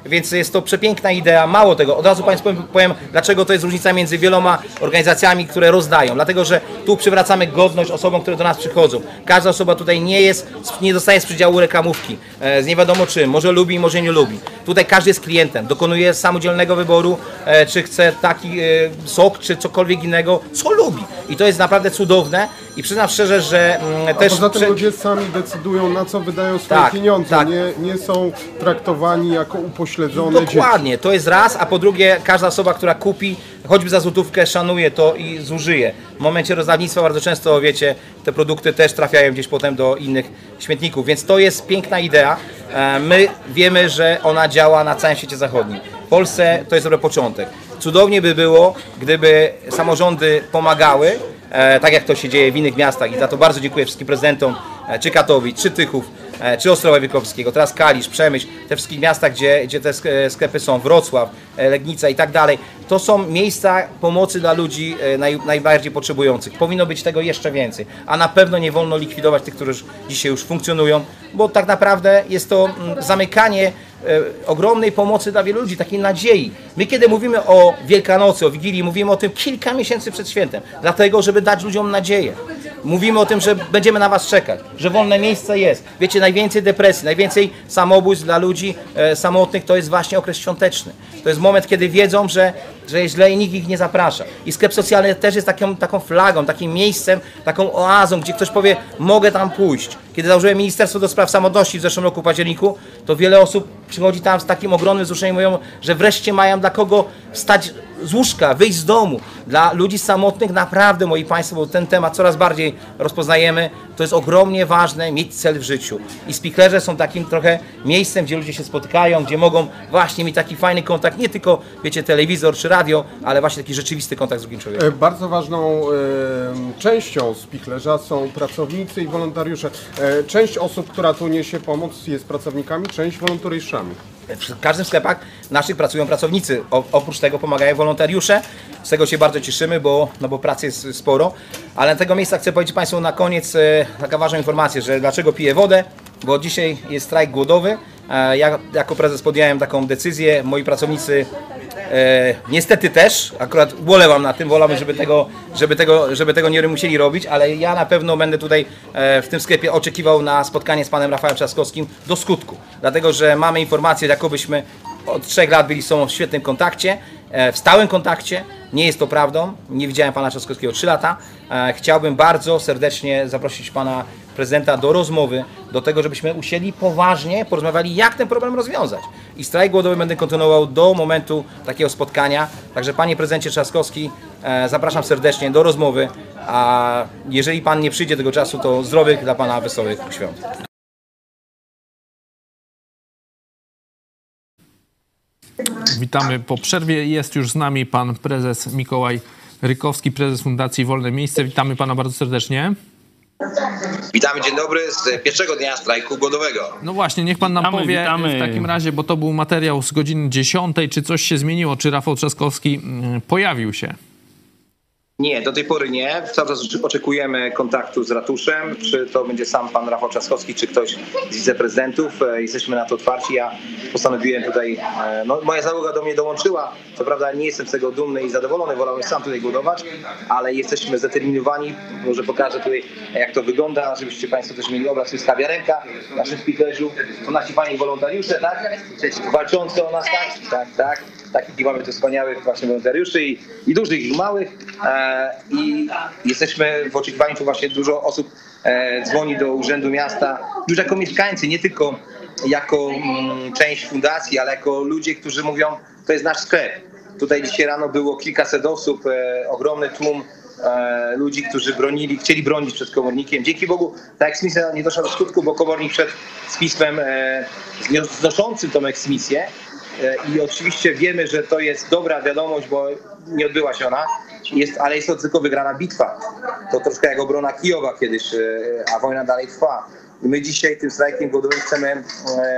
więc jest to przepiękna idea. Mało tego, od razu Państwu powiem, dlaczego to jest różnica między wieloma organizacjami, które rozdają. Dlatego, że tu przywracamy godność osobom, które do nas przychodzą. Każda osoba tutaj nie jest, nie dostaje z przydziału reklamówki, z nie wiadomo czym, może lubi, może nie lubi. Tutaj każdy jest klientem, dokonuje samodzielnego wyboru, czy chce taki sok, czy cokolwiek innego, co lubi. I to jest naprawdę cudowne i przyznam szczerze, że A też... poza tym prze... ludzie sami decydują, na co wydają swoje Tak, pieniądze. tak. Nie, nie są traktowani jako upośledzone dzieci. Dokładnie, to jest raz, a po drugie każda osoba, która kupi, choćby za złotówkę, szanuje to i zużyje. W momencie rozdawnictwa bardzo często, wiecie, te produkty też trafiają gdzieś potem do innych śmietników, więc to jest piękna idea. My wiemy, że ona działa na całym świecie zachodnim. W Polsce to jest dobry początek. Cudownie by było, gdyby samorządy pomagały, e, tak jak to się dzieje w innych miastach i za to bardzo dziękuję wszystkim prezydentom, e, czy Katowic, czy Tychów, e, czy Ostrowa Wielkopolskiego, teraz Kalisz, Przemyśl, te wszystkich miastach, gdzie, gdzie te sklepy są, Wrocław, e, Legnica i tak dalej. To są miejsca pomocy dla ludzi e, naj, najbardziej potrzebujących. Powinno być tego jeszcze więcej, a na pewno nie wolno likwidować tych, którzy dzisiaj już funkcjonują, bo tak naprawdę jest to mm, zamykanie E, ogromnej pomocy dla wielu ludzi, takiej nadziei. My kiedy mówimy o Wielkanocy, o Wigilii, mówimy o tym kilka miesięcy przed świętem, dlatego, żeby dać ludziom nadzieję. Mówimy o tym, że będziemy na was czekać, że wolne miejsce jest. Wiecie, najwięcej depresji, najwięcej samobójstw dla ludzi e, samotnych to jest właśnie okres świąteczny. To jest moment, kiedy wiedzą, że, że jest źle i nikt ich nie zaprasza. I sklep socjalny też jest taką, taką flagą, takim miejscem, taką oazą, gdzie ktoś powie, mogę tam pójść. Kiedy założyłem Ministerstwo do Spraw Samotności w zeszłym roku, w październiku, to wiele osób przychodzi tam z takim ogromnym wzruszeniem, mówią, że wreszcie mają dla kogo wstać z łóżka, wyjść z domu. Dla ludzi samotnych naprawdę, moi Państwo, bo ten temat coraz bardziej rozpoznajemy, to jest ogromnie ważne mieć cel w życiu. I Spichlerze są takim trochę miejscem, gdzie ludzie się spotykają, gdzie mogą właśnie mieć taki fajny kontakt, nie tylko, wiecie, telewizor czy radio, ale właśnie taki rzeczywisty kontakt z drugim człowiekiem. Bardzo ważną e, częścią Spichlerza są pracownicy i wolontariusze. E, część osób, która tu niesie pomoc, jest pracownikami, część wolontariuszami. W każdym sklepach naszych pracują pracownicy, o, oprócz tego pomagają wolontariusze, z tego się bardzo cieszymy, bo, no bo pracy jest sporo, ale na tego miejsca chcę powiedzieć Państwu na koniec e, taka ważna informacja, że dlaczego piję wodę, bo dzisiaj jest strajk głodowy, e, ja jako prezes podjąłem taką decyzję, moi pracownicy e, niestety też, akurat ubolewam na tym, wolałbym, żeby tego, żeby, tego, żeby tego nie musieli robić, ale ja na pewno będę tutaj e, w tym sklepie oczekiwał na spotkanie z panem Rafałem Trzaskowskim do skutku, dlatego że mamy informację, jakobyśmy od trzech lat byli z sobą w świetnym kontakcie, e, w stałym kontakcie, nie jest to prawdą, nie widziałem pana Trzaskowskiego trzy lata, e, chciałbym bardzo serdecznie zaprosić pana prezydenta do rozmowy, do tego, żebyśmy usiedli poważnie, porozmawiali, jak ten problem rozwiązać. I strajk głodowy będę kontynuował do momentu takiego spotkania. Także panie prezydencie Trzaskowski, e, zapraszam serdecznie do rozmowy, a jeżeli pan nie przyjdzie tego czasu, to zdrowych dla pana wesołych świąt. Witamy po przerwie. Jest już z nami pan prezes Mikołaj Rykowski, prezes Fundacji Wolne Miejsce. Witamy pana bardzo serdecznie. Witamy, dzień dobry, z pierwszego dnia strajku głodowego. No właśnie, niech pan nam Witamy, powie witamy. w takim razie, bo to był materiał z godziny dziesiątej, czy coś się zmieniło, czy Rafał Trzaskowski mm, pojawił się? Nie, do tej pory nie. Cały czas oczekujemy kontaktu z ratuszem. Czy to będzie sam pan Rafał Trzaskowski, czy ktoś z wiceprezydentów. Jesteśmy na to otwarci. Ja postanowiłem tutaj, no moja załoga do mnie dołączyła. Co prawda nie jestem z tego dumny i zadowolony, wolałbym sam tutaj głodować, ale jesteśmy zdeterminowani. Może pokażę tutaj, jak to wygląda, żebyście państwo też mieli obraz. To jest kawiarenka w naszym Spichlerzu. To nasi pani wolontariusze, tak? Walczący o nas, tak? Tak, tak. Takich mamy tu wspaniałych właśnie wolontariuszy i, i dużych, i małych. E, I jesteśmy w oczekiwaniu, tu właśnie dużo osób e, dzwoni do Urzędu Miasta, już jako mieszkańcy, nie tylko jako mm, część fundacji, ale jako ludzie, którzy mówią, to jest nasz sklep. Tutaj dzisiaj rano było kilkaset osób, e, ogromny tłum e, ludzi, którzy bronili, chcieli bronić przed komornikiem. Dzięki Bogu ta eksmisja nie doszła do skutku, bo komornik wszedł z pismem e, znoszącym tą eksmisję. I oczywiście wiemy, że to jest dobra wiadomość, bo nie odbyła się ona, jest, ale jest to tylko wygrana bitwa. To troszkę jak obrona Kijowa kiedyś, a wojna dalej trwa. I my dzisiaj tym strajkiem głodowym chcemy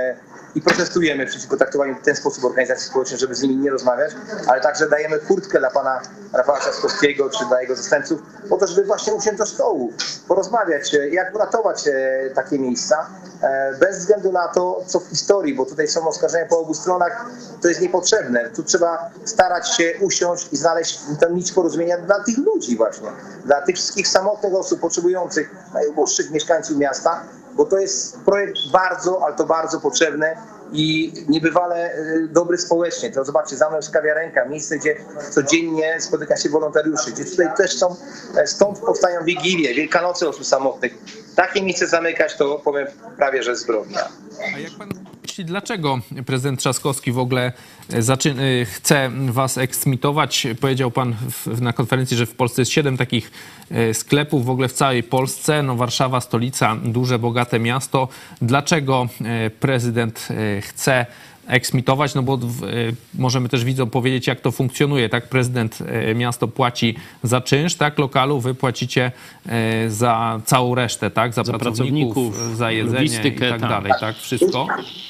i protestujemy przeciwko traktowaniu w ten sposób organizacji społecznych, żeby z nimi nie rozmawiać, ale także dajemy furtkę dla pana Rafała Trzaskowskiego czy dla jego zastępców po to, żeby właśnie usiąść do stołu, porozmawiać, jak uratować takie miejsca, bez względu na to, co w historii, bo tutaj są oskarżenia po obu stronach, to jest niepotrzebne. Tu trzeba starać się usiąść i znaleźć tę nić porozumienia dla tych ludzi właśnie, dla tych wszystkich samotnych osób potrzebujących, najuboższych mieszkańców miasta, bo to jest projekt bardzo, ale to bardzo potrzebny i niebywale dobry społecznie. To zobaczcie, za mną jest kawiarenka, miejsce, gdzie codziennie spotyka się wolontariuszy, gdzie tutaj też są, stąd powstają Wigilie, Wielkanoce osób samotnych. Takie miejsce zamykać, to powiem prawie, że zbrodnia. A jak pan myśli, dlaczego prezydent Trzaskowski w ogóle zaczy- chce was eksmitować? Powiedział pan w, na konferencji, że w Polsce jest siedem takich sklepów, w ogóle w całej Polsce. No Warszawa, stolica, duże, bogate miasto. Dlaczego prezydent chce eksmitować? No bo w, możemy też widzom powiedzieć, jak to funkcjonuje, tak? Prezydent, miasto płaci za czynsz, tak? Lokalu, wy płacicie za całą resztę, tak? Za, za pracowników, pracowników, za jedzenie i tak dalej, tak? Wszystko.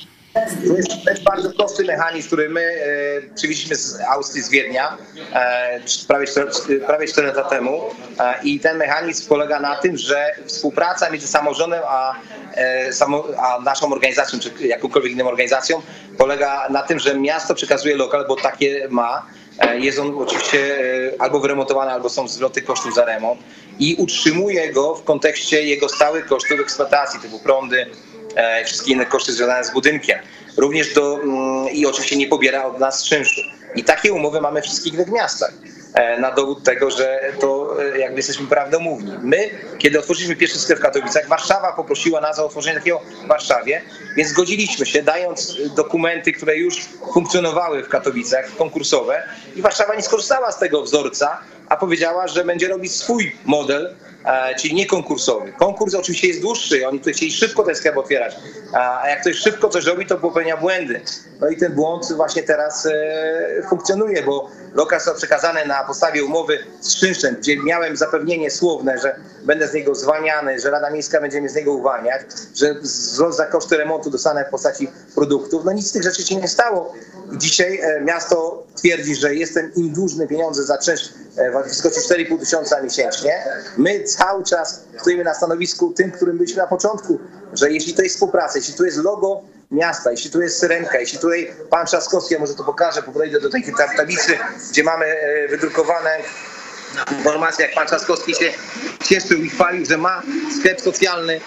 To jest, to jest bardzo prosty mechanizm, który my e, przywieźliśmy z Austrii, z Wiednia e, prawie, prawie cztery lata temu e, i ten mechanizm polega na tym, że współpraca między samorządem a, e, samo, a naszą organizacją, czy jakąkolwiek inną organizacją polega na tym, że miasto przekazuje lokal, bo takie ma. E, jest on oczywiście e, albo wyremontowany, albo są zwroty kosztów za remont i utrzymuje go w kontekście jego stałych kosztów eksploatacji, typu prądy, i wszystkie inne koszty związane z budynkiem. Również do, i oczywiście nie pobiera od nas czynszu. I takie umowy mamy w wszystkich innych miastach. Na dowód tego, że to jakby jesteśmy prawdomówni. My, kiedy otworzyliśmy pierwszy sklep w Katowicach, Warszawa poprosiła nas o otworzenie takiego w Warszawie, więc zgodziliśmy się, dając dokumenty, które już funkcjonowały w Katowicach, konkursowe, i Warszawa nie skorzystała z tego wzorca, a powiedziała, że będzie robić swój model, czyli nie konkursowy. Konkurs oczywiście jest dłuższy, oni tutaj chcieli szybko ten sklep otwierać, a jak ktoś szybko coś robi, to popełnia błędy. No i ten błąd właśnie teraz e, funkcjonuje, bo lokal został przekazany na podstawie umowy z czynszem, gdzie miałem zapewnienie słowne, że będę z niego zwalniany, że Rada Miejska będzie mnie z niego uwalniać, że wzrost za koszty remontu dostanę w postaci produktów. No nic z tych rzeczy się nie stało. I dzisiaj e, miasto twierdzi, że jestem im dłużny pieniądze za czynsz w wysokości cztery i pół tysiąca miesięcznie. My cały czas stoimy na stanowisku tym, którym byliśmy na początku, że jeśli to jest współpraca, jeśli tu jest logo miasta, jeśli tu jest syrenka, jeśli tutaj pan Trzaskowski, ja może to pokażę, bo podejdę do tej tablicy, gdzie mamy wydrukowane informacje, jak pan Trzaskowski się cieszył i chwalił, że ma sklep socjalny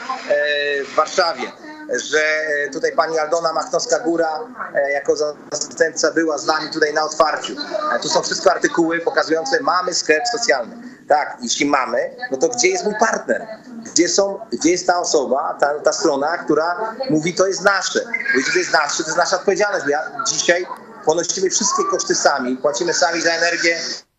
w Warszawie, że tutaj pani Aldona Machnowska-Góra jako zastępca była z nami tutaj na otwarciu. Tu są wszystko artykuły pokazujące, mamy sklep socjalny. Tak, jeśli mamy, no to gdzie jest mój partner? Gdzie, są, gdzie jest ta osoba, ta, ta strona, która mówi, to jest nasze. Bo jeśli to jest nasze, to jest nasza odpowiedzialność. Bo ja dzisiaj ponosimy wszystkie koszty sami, płacimy sami za energię,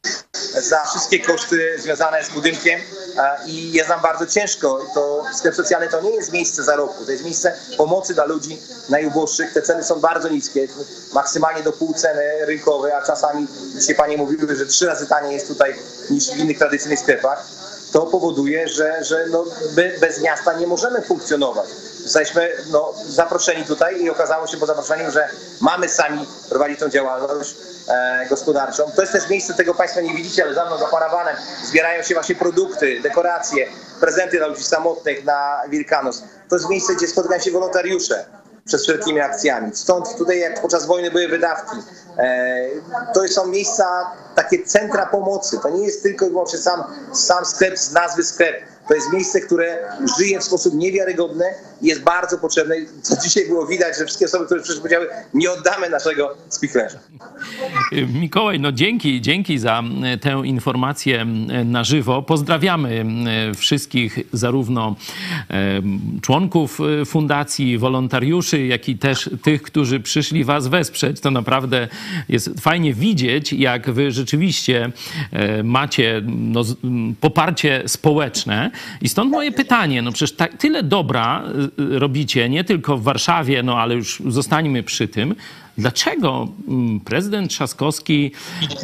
za wszystkie koszty związane z budynkiem i jest nam bardzo ciężko. To sklep socjalny to nie jest miejsce zarobku, to jest miejsce pomocy dla ludzi najuboższych. Te ceny są bardzo niskie, maksymalnie do pół ceny rynkowej, a czasami dzisiaj panie mówiły, że trzy razy taniej jest tutaj niż w innych tradycyjnych sklepach. To powoduje, że, że no my bez miasta nie możemy funkcjonować. Zostaliśmy no, zaproszeni tutaj i okazało się po zaproszeniu, że mamy sami prowadzić tą działalność e, gospodarczą. To jest też miejsce, tego państwo nie widzicie, ale za mną, za parawanem zbierają się właśnie produkty, dekoracje, prezenty dla ludzi samotnych na Wielkanoc. To jest miejsce, gdzie spotykają się wolontariusze przed wszelkimi akcjami. Stąd tutaj, jak podczas wojny były wydawki, e, to są miejsca, takie centra pomocy. To nie jest tylko i wyłącznie sam, sam sklep z nazwy sklep. To jest miejsce, które żyje w sposób niewiarygodny i jest bardzo potrzebne. Co dzisiaj było widać, że wszystkie osoby, które przecież powiedziały, nie oddamy naszego spichlerza. Mikołaj, no dzięki, dzięki za tę informację na żywo. Pozdrawiamy wszystkich, zarówno członków fundacji, wolontariuszy, jak i też tych, którzy przyszli was wesprzeć. To naprawdę jest fajnie widzieć, jak wy rzeczywiście macie no, poparcie społeczne. I stąd moje pytanie, no przecież tak, tyle dobra robicie, nie tylko w Warszawie, no ale już zostańmy przy tym. Dlaczego prezydent Trzaskowski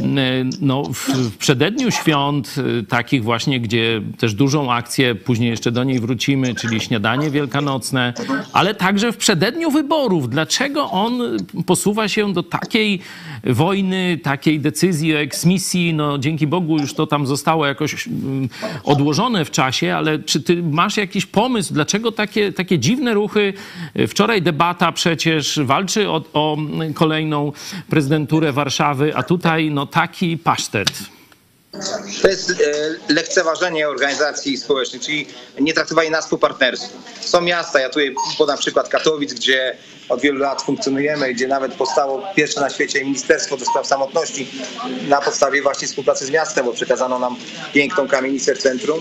no, w przededniu świąt, takich właśnie, gdzie też dużą akcję, później jeszcze do niej wrócimy, czyli śniadanie wielkanocne, ale także w przededniu wyborów, dlaczego on posuwa się do takiej wojny, takiej decyzji o eksmisji? No dzięki Bogu już to tam zostało jakoś odłożone w czasie, ale czy ty masz jakiś pomysł, dlaczego takie, takie dziwne ruchy? Wczoraj debata przecież walczy o, o kolejną prezydenturę Warszawy, a tutaj no taki pasztet. To jest e, lekceważenie organizacji społecznych, czyli nie traktowanie nas po partnersku. Są miasta, ja tutaj podam przykład Katowic, gdzie od wielu lat funkcjonujemy, gdzie nawet powstało pierwsze na świecie Ministerstwo do Spraw Samotności na podstawie właśnie współpracy z miastem, bo przekazano nam piękną kamienicę w centrum.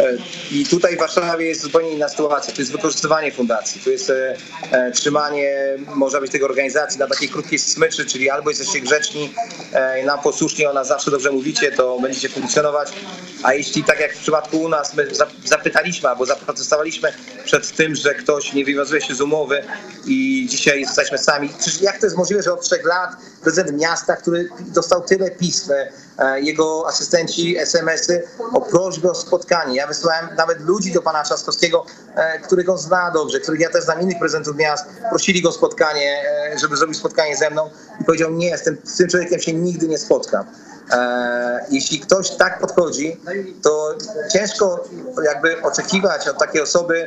I tutaj w Warszawie jest zupełnie inna sytuacja. To jest wykorzystywanie fundacji, to jest e, trzymanie, można być tego organizacji na takiej krótkiej smyczy, czyli albo jesteście grzeczni, e, nam posłuszni, o nas zawsze dobrze mówicie, to będziecie funkcjonować, a jeśli tak jak w przypadku u nas, my zapytaliśmy albo zaprotestowaliśmy przed tym, że ktoś nie wywiązuje się z umowy i dzisiaj jesteśmy sami. Przecież jak to jest możliwe, że od trzech lat prezydent miasta, który dostał tyle pism, jego asystenci es em esy o prośbę o spotkanie. Ja wysłałem nawet ludzi do pana Trzaskowskiego, których on zna dobrze, których ja też znam, innych prezydentów miast, prosili go o spotkanie, żeby zrobił spotkanie ze mną i powiedział: nie, z tym, z tym człowiekiem się nigdy nie spotkam. Jeśli ktoś tak podchodzi, to ciężko jakby oczekiwać od takiej osoby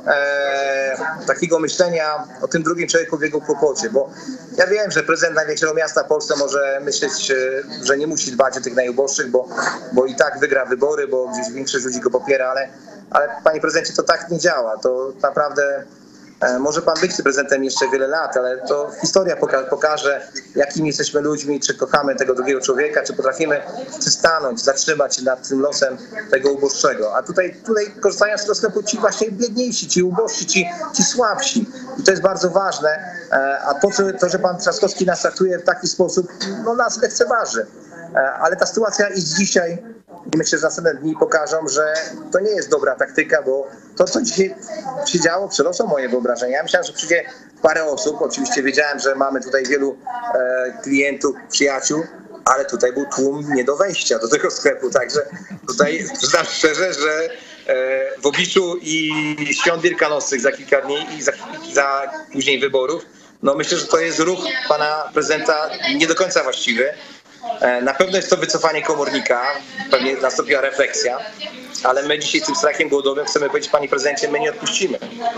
e, takiego myślenia o tym drugim człowieku w jego kłopocie, bo ja wiem, że prezydent największego miasta w Polsce może myśleć, że nie musi dbać o tych najuboższych, bo, bo i tak wygra wybory, bo gdzieś większość ludzi go popiera, ale, ale panie prezydencie, to tak nie działa. To naprawdę może pan być prezydentem jeszcze wiele lat, ale to historia poka- pokaże, jakimi jesteśmy ludźmi, czy kochamy tego drugiego człowieka, czy potrafimy przystanąć, zatrzymać się nad tym losem tego uboższego. A tutaj, tutaj korzystają z tego sklepu ci właśnie biedniejsi, ci ubożsi, ci, ci słabsi. I to jest bardzo ważne. A to, to, że pan Trzaskowski nas traktuje w taki sposób, no nas lekceważy. Ale ta sytuacja jest dzisiaj i myślę, że następne dni pokażą, że to nie jest dobra taktyka, bo to, co dzisiaj się działo, przerosło moje wyobrażenia. Ja myślałem, że przyjdzie parę osób. Oczywiście wiedziałem, że mamy tutaj wielu e, klientów, przyjaciół, ale tutaj był tłum nie do wejścia do tego sklepu. Także tutaj przyznam szczerze, że e, w obliczu i świąt wielkanocnych za kilka dni i za, za później wyborów, no myślę, że to jest ruch pana prezydenta nie do końca właściwy. Na pewno jest to wycofanie komornika, pewnie nastąpiła refleksja, ale my dzisiaj tym strajkiem głodowym chcemy powiedzieć: panie prezydencie, my nie odpuścimy.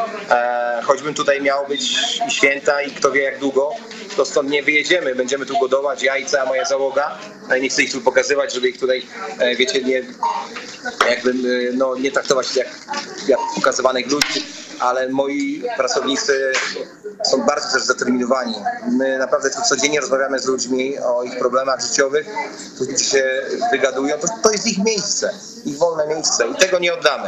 E, choćbym tutaj miało być i święta i kto wie jak długo, to stąd nie wyjedziemy, będziemy tu głodować, ja i cała moja załoga. Nie chcę ich tu pokazywać, żeby ich tutaj, wiecie, nie, jakby, no, nie traktować jak, jak pokazywanych ludzi, ale moi pracownicy są bardzo też zdeterminowani. My naprawdę tu codziennie rozmawiamy z ludźmi o ich problemach życiowych, którzy się wygadują. To, to jest ich miejsce, ich wolne miejsce i tego nie oddamy.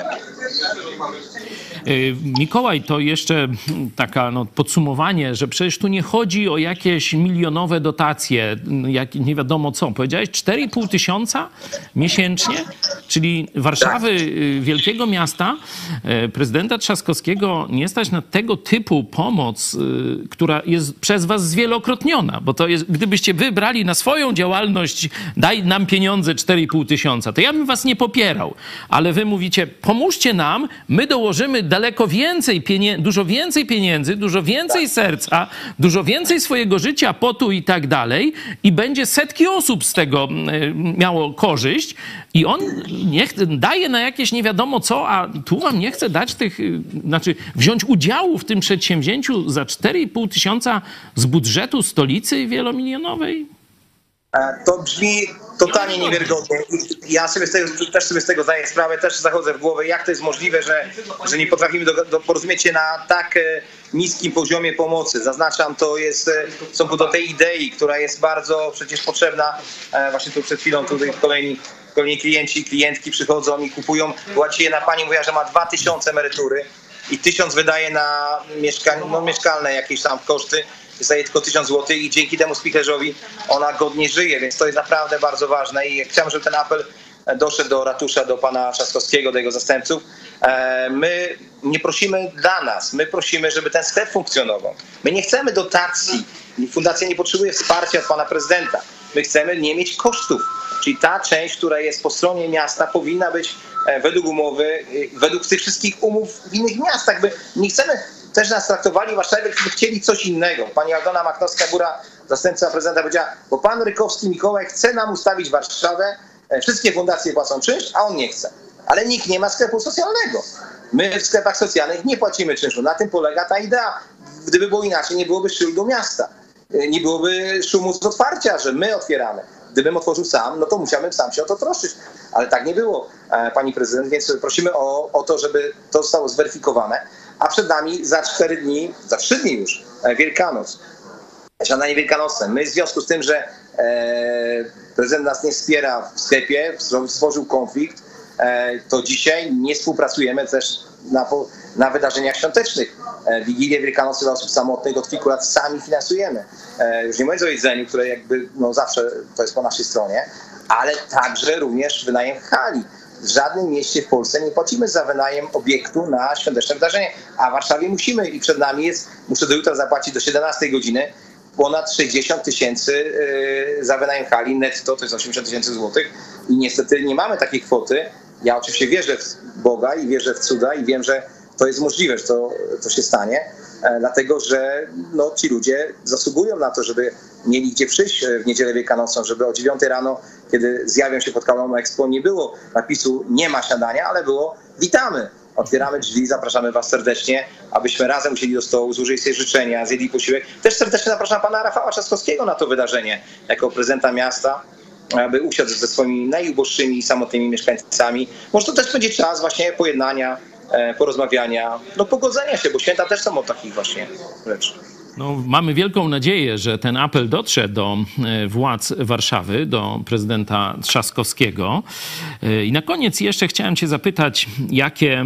Mikołaj, to jeszcze taka no, podsumowanie, że przecież tu nie chodzi o jakieś milionowe dotacje, jak, nie wiadomo co. Powiedziałeś cztery i pół tysiąca miesięcznie? Czyli Warszawy, wielkiego miasta, prezydenta Trzaskowskiego nie stać na tego typu pomoc, która jest przez was zwielokrotniona, bo to jest, gdybyście wybrali na swoją działalność, daj nam pieniądze cztery i pół tysiąca, to ja bym was nie popierał, ale wy mówicie: pomóżcie nam, my dołożymy daleko więcej pieniędzy, dużo więcej pieniędzy, dużo więcej serca, dużo więcej swojego życia, potu i tak dalej i będzie setki osób z tego miało korzyść i on nie chce, daje na jakieś nie wiadomo co, a tu wam nie chce dać tych, znaczy wziąć udziału w tym przedsięwzięciu za cztery i pół tysiąca z budżetu stolicy wielomilionowej? To brzmi totalnie niewiarygodnie. Ja sobie z tego, też sobie z tego zdaję sprawę, też zachodzę w głowę, jak to jest możliwe, że, że nie potrafimy do, do porozumieć się na tak niskim poziomie pomocy. Zaznaczam, to jest w stosunku do tej idei, która jest bardzo przecież potrzebna. Właśnie tu przed chwilą tutaj kolejni, kolejni klienci, klientki przychodzą i kupują. Była dzisiaj jedna pani mówiła, że ma dwa tysiące emerytury i tysiąc wydaje na mieszka- no, mieszkalne jakieś tam koszty. Dostaje tylko tysiąc złotych i dzięki temu spichlerzowi ona godnie żyje, więc to jest naprawdę bardzo ważne i chciałbym, żeby ten apel doszedł do ratusza, do pana Trzaskowskiego, do jego zastępców, My nie prosimy dla nas, my prosimy, żeby ten sklep funkcjonował. My nie chcemy dotacji, fundacja nie potrzebuje wsparcia od pana prezydenta. My chcemy nie mieć kosztów, czyli ta część, która jest po stronie miasta, powinna być według umowy, według tych wszystkich umów w innych miastach. My nie chcemy, też nas traktowali w Warszawie, gdyby chcieli coś innego. Pani Aldona Machnowska-Góra, zastępca prezydenta, powiedziała, bo pan Rykowski Mikołaj chce nam ustawić Warszawę, wszystkie fundacje płacą czynsz, a on nie chce. Ale nikt nie ma sklepu socjalnego. My w sklepach socjalnych nie płacimy czynszu. Na tym polega ta idea. Gdyby było inaczej, nie byłoby szyldu miasta. Nie byłoby szumu z otwarcia, że my otwieramy. Gdybym otworzył sam, no to musiałbym sam się o to troszczyć. Ale tak nie było, pani prezydent, więc prosimy o, o to, żeby to zostało zweryfikowane. A przed nami za cztery dni, za trzy dni już, Wielkanoc. Śniadanie wielkanocne. My w związku z tym, że e, prezydent nas nie wspiera w sklepie, stworzył konflikt, e, to dzisiaj nie współpracujemy też na, na wydarzeniach świątecznych. E, Wigilię Wielkanocną dla osób samotnych od kilku lat sami finansujemy. E, już nie mówiąc o jedzeniu, które jakby no zawsze to jest po naszej stronie, ale także również wynajem hali. W żadnym mieście w Polsce nie płacimy za wynajem obiektu na świąteczne wydarzenie, a w Warszawie musimy i przed nami jest, muszę do jutra zapłacić do siedemnastej godziny, ponad sześćdziesiąt tysięcy za wynajem hali netto, to jest osiemdziesiąt tysięcy złotych i niestety nie mamy takiej kwoty. Ja oczywiście wierzę w Boga i wierzę w cuda i wiem, że to jest możliwe, że to, to się stanie, dlatego że no, ci ludzie zasługują na to, żeby mieli gdzie przyjść w niedzielę wielkanocną, żeby o dziewiątej rano, kiedy zjawią się pod Kalmą Expo, nie było napisu nie ma śniadania, ale było witamy. Otwieramy drzwi, zapraszamy was serdecznie, abyśmy razem usiedli do stołu, złożyli sobie życzenia, zjedli posiłek. Też serdecznie zapraszam pana Rafała Trzaskowskiego na to wydarzenie jako prezydenta miasta, aby usiadł ze swoimi najuboższymi, samotnymi mieszkańcami. Może to też będzie czas właśnie pojednania, porozmawiania, no pogodzenia się, bo święta też są o takich właśnie rzeczy. No, mamy wielką nadzieję, że ten apel dotrze do władz Warszawy, do prezydenta Trzaskowskiego. I na koniec jeszcze chciałem cię zapytać, jakie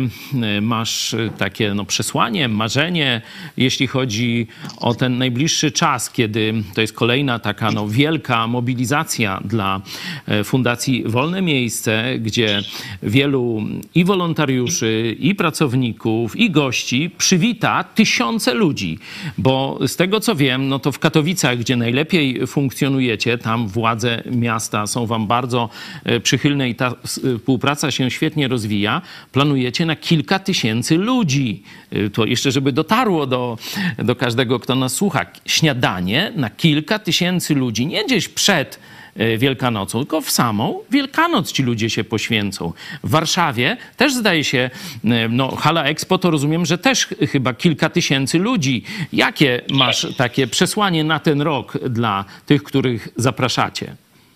masz takie no, przesłanie, marzenie, jeśli chodzi o ten najbliższy czas, kiedy to jest kolejna taka no, wielka mobilizacja dla Fundacji Wolne Miejsce, gdzie wielu i wolontariuszy, i pracowników, i gości przywita tysiące ludzi, bo z tego, co wiem, no to w Katowicach, gdzie najlepiej funkcjonujecie, tam władze miasta są wam bardzo przychylne i ta współpraca się świetnie rozwija, planujecie na kilka tysięcy ludzi. To jeszcze, żeby dotarło do, do każdego, kto nas słucha. Śniadanie na kilka tysięcy ludzi, nie gdzieś przed Wielkanocą, tylko w samą Wielkanoc ci ludzie się poświęcą. W Warszawie też zdaje się, no Hala Expo to rozumiem, że też chyba kilka tysięcy ludzi. Jakie masz takie przesłanie na ten rok dla tych, których zapraszacie?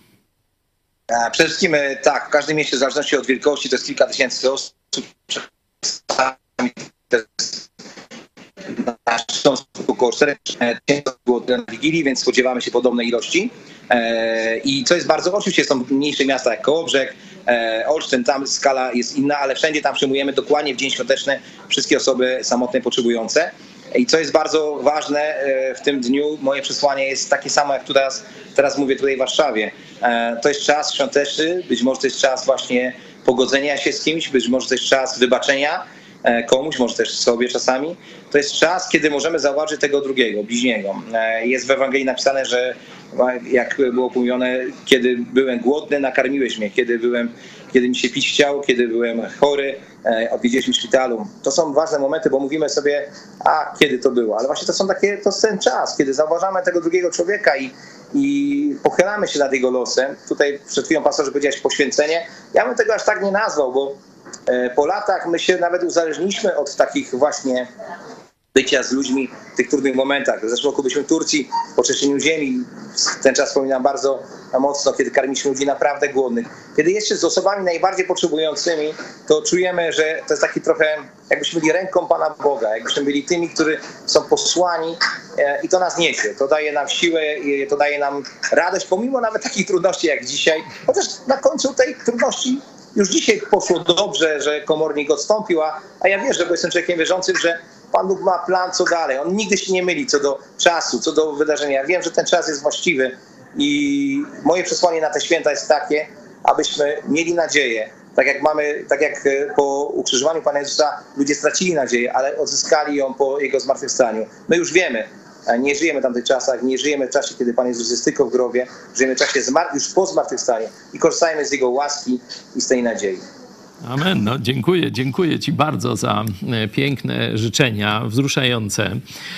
Przede wszystkim tak, w każdym mieście w zależności od wielkości to jest kilka tysięcy osób. Na Śląsku około czterech tysięcy było na Wigilii, więc spodziewamy się podobnej ilości. I co jest bardzo, oczywiście są mniejsze miasta jak Kołobrzeg, Olsztyn, tam skala jest inna, ale wszędzie tam przyjmujemy dokładnie w dzień świąteczny wszystkie osoby samotne potrzebujące. I co jest bardzo ważne w tym dniu, moje przesłanie jest takie samo jak teraz, teraz mówię tutaj w Warszawie. To jest czas świąteczny, być może to jest czas właśnie pogodzenia się z kimś, być może to jest czas wybaczenia komuś, może też sobie czasami. To jest czas, kiedy możemy zauważyć tego drugiego, bliźniego. Jest w Ewangelii napisane, że jak było mówione, kiedy byłem głodny, nakarmiłeś mnie, kiedy byłem, kiedy mi się pić chciało, kiedy byłem chory, odwiedziłeś mnie w szpitalu. To są ważne momenty, bo mówimy sobie, a kiedy to było, ale właśnie to są takie, to jest ten czas, kiedy zauważamy tego drugiego człowieka i, i pochylamy się nad jego losem. Tutaj przed chwilą pastorze powiedziałeś poświęcenie. Ja bym tego aż tak nie nazwał, bo po latach my się nawet uzależniliśmy od takich właśnie bycia z ludźmi w tych trudnych momentach. W zeszłym roku byliśmy w Turcji po czyszczeniu ziemi. Ten czas wspominam bardzo mocno, kiedy karmiliśmy ludzi naprawdę głodnych. Kiedy jest się z osobami najbardziej potrzebującymi, to czujemy, że to jest taki trochę, jakbyśmy byli ręką Pana Boga, jakbyśmy byli tymi, którzy są posłani i to nas niesie. To daje nam siłę, to daje nam radość, pomimo nawet takich trudności jak dzisiaj. Chociaż na końcu tej trudności już dzisiaj poszło dobrze, że komornik odstąpił, a, a ja wierzę, bo jestem człowiekiem wierzącym, że Pan Bóg ma plan co dalej. On nigdy się nie myli co do czasu, co do wydarzenia. Ja wiem, że ten czas jest właściwy i moje przesłanie na te święta jest takie, abyśmy mieli nadzieję, Tak jak mamy, tak jak po ukrzyżowaniu Pana Jezusa ludzie stracili nadzieję, ale odzyskali ją po Jego zmartwychwstaniu. My już wiemy, nie żyjemy w tamtych czasach, nie żyjemy w czasie, kiedy Pan Jezus jest tylko w grobie, żyjemy w czasie już po zmartwychwstaniu i korzystajmy z Jego łaski i z tej nadziei. Amen. No, dziękuję, dziękuję Ci bardzo za piękne życzenia, wzruszające.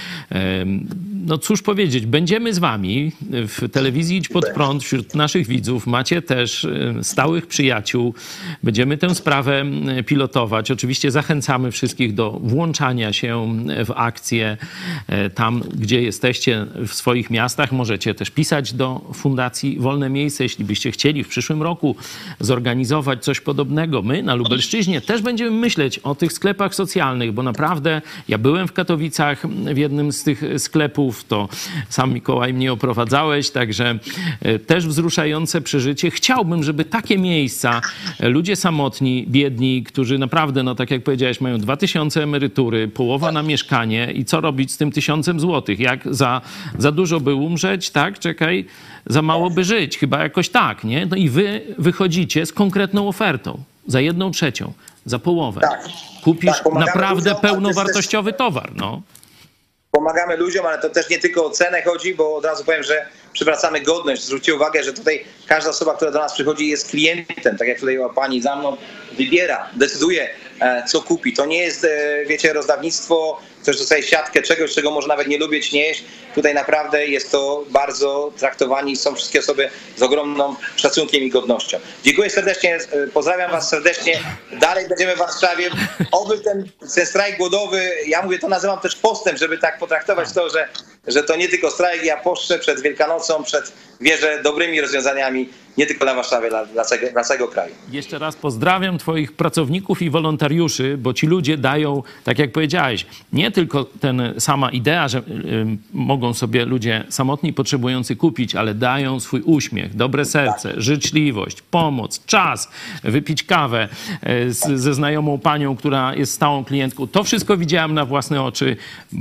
No cóż powiedzieć, będziemy z Wami w telewizji Idź Pod Prąd, wśród naszych widzów. Macie też stałych przyjaciół. Będziemy tę sprawę pilotować. Oczywiście zachęcamy wszystkich do włączania się w akcję tam, gdzie jesteście w swoich miastach. Możecie też pisać do Fundacji Wolne Miejsce, jeśli byście chcieli w przyszłym roku zorganizować coś podobnego. My na Lubelszczyźnie też będziemy myśleć o tych sklepach socjalnych, bo naprawdę ja byłem w Katowicach w jednym z tych sklepów, to sam Mikołaj mnie oprowadzałeś, także też wzruszające przeżycie. Chciałbym, żeby takie miejsca, ludzie samotni, biedni, którzy naprawdę, no tak jak powiedziałeś, mają dwa tysiące emerytury, połowa na mieszkanie i co robić z tym tysiącem złotych? Jak za, za dużo by umrzeć, tak? Czekaj, za mało by żyć. Chyba jakoś tak, nie? No i wy wychodzicie z konkretną ofertą. Za jedną trzecią, za połowę. Tak, Kupisz tak, naprawdę ludziom, pełnowartościowy też, towar. No. Pomagamy ludziom, ale to też nie tylko o cenę chodzi, bo od razu powiem, że przywracamy godność. Zwróćcie uwagę, że tutaj każda osoba, która do nas przychodzi, jest klientem. Tak jak tutaj pani za mną, wybiera, decyduje, co kupi. To nie jest, wiecie, rozdawnictwo, ktoś dostaje siatkę czegoś, czego może nawet nie lubić, nie jeść. Tutaj naprawdę jest to bardzo traktowani, są wszystkie osoby z ogromnym szacunkiem i godnością. Dziękuję serdecznie, pozdrawiam was serdecznie. Dalej będziemy w Warszawie. Oby ten, ten strajk głodowy, ja mówię, to nazywam też postem, żeby tak potraktować to, że, że to nie tylko strajk, ja poszczę przed Wielkanocą, przed, wierzę, dobrymi rozwiązaniami, nie tylko dla Warszawy, dla, dla, całego, dla całego kraju. Jeszcze raz pozdrawiam twoich pracowników i wolontariuszy, bo ci ludzie dają, tak jak powiedziałeś, nie tylko ten sama idea, że y, mogą sobie ludzie samotni, potrzebujący kupić, ale dają swój uśmiech, dobre serce, życzliwość, pomoc, czas, wypić kawę y, z, ze znajomą panią, która jest stałą klientką. To wszystko widziałem na własne oczy.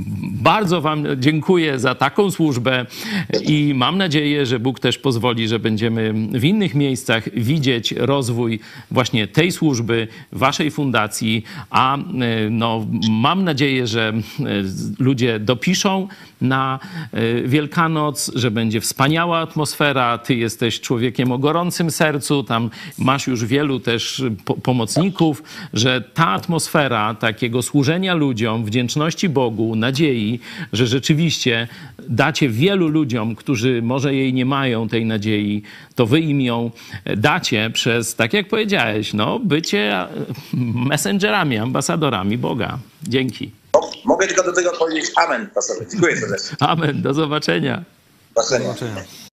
Bardzo wam dziękuję za taką służbę i mam nadzieję, że Bóg też pozwoli, że będziemy w innych miejscach widzieć rozwój właśnie tej służby, waszej fundacji, a no, mam nadzieję, że ludzie dopiszą na Wielkanoc, że będzie wspaniała atmosfera. Ty jesteś człowiekiem o gorącym sercu, tam masz już wielu też po pomocników, że ta atmosfera takiego służenia ludziom, wdzięczności Bogu, nadziei, że rzeczywiście dacie wielu ludziom, którzy może jej nie mają, tej nadziei, to wy im ją dacie przez, tak jak powiedziałeś, no, bycie messengerami, ambasadorami Boga. Dzięki. Mogę tylko do tego powiedzieć amen, pasowy. Dziękuję serdecznie. Amen. Do zobaczenia. Do zobaczenia.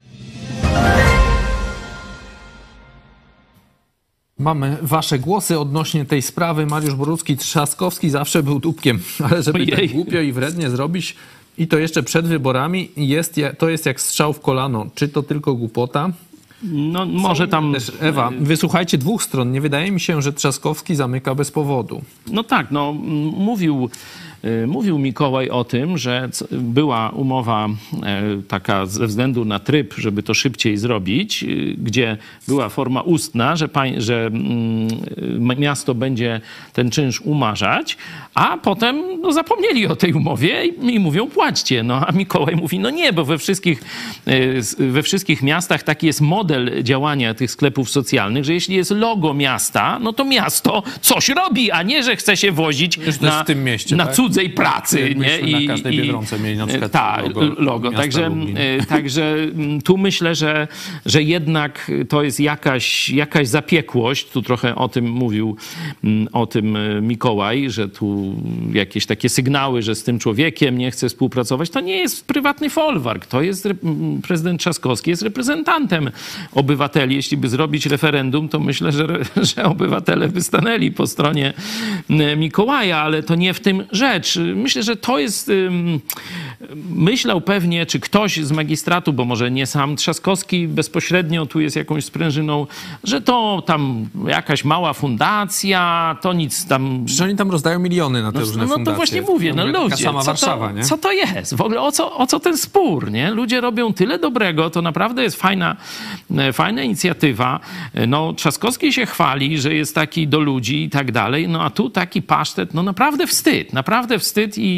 Mamy wasze głosy odnośnie tej sprawy. Mariusz Borucki-Trzaskowski zawsze był dupkiem, ale żeby Ojej. tak głupio i wrednie zrobić i to jeszcze przed wyborami, jest, to jest jak strzał w kolano. Czy to tylko głupota? No może tam... Też, Ewa, wysłuchajcie dwóch stron. Nie wydaje mi się, że Trzaskowski zamyka bez powodu. No tak, no mówił... Mówił Mikołaj o tym, że była umowa taka ze względu na tryb, żeby to szybciej zrobić, gdzie była forma ustna, że, pań, że miasto będzie ten czynsz umarzać, a potem no, zapomnieli o tej umowie i, i mówią płaćcie. No, a Mikołaj mówi, no nie, bo we wszystkich, we wszystkich miastach taki jest model działania tych sklepów socjalnych, że jeśli jest logo miasta, no to miasto coś robi, a nie, że chce się wozić na, w tym mieście, na tak? cudzej pracy. Nie? I, na każdej Biedronce mieli na przykład ta, logo. logo. Także, także tu myślę, że, że jednak to jest jakaś, jakaś zapiekłość. Tu trochę o tym mówił o tym Mikołaj, że tu jakieś takie sygnały, że z tym człowiekiem nie chce współpracować. To nie jest prywatny folwark. To jest prezydent Trzaskowski, jest reprezentantem obywateli. Jeśli by zrobić referendum, to myślę, że, że obywatele by stanęli po stronie Mikołaja, ale to nie w tym rzecz. Myślę, że to jest myślał pewnie, czy ktoś z magistratu, bo może nie sam Trzaskowski bezpośrednio tu jest jakąś sprężyną, że to tam jakaś mała fundacja, to nic tam... Przecież oni tam rozdają miliony na te No, różne no fundacje. to właśnie mówię, no Taka ludzie, sama co, Warszawa, to, nie? co to jest? W ogóle o co, o co ten spór, nie? Ludzie robią tyle dobrego, to naprawdę jest fajna, fajna inicjatywa. No Trzaskowski się chwali, że jest taki do ludzi i tak dalej, no a tu taki pasztet, no naprawdę wstyd, naprawdę wstyd i,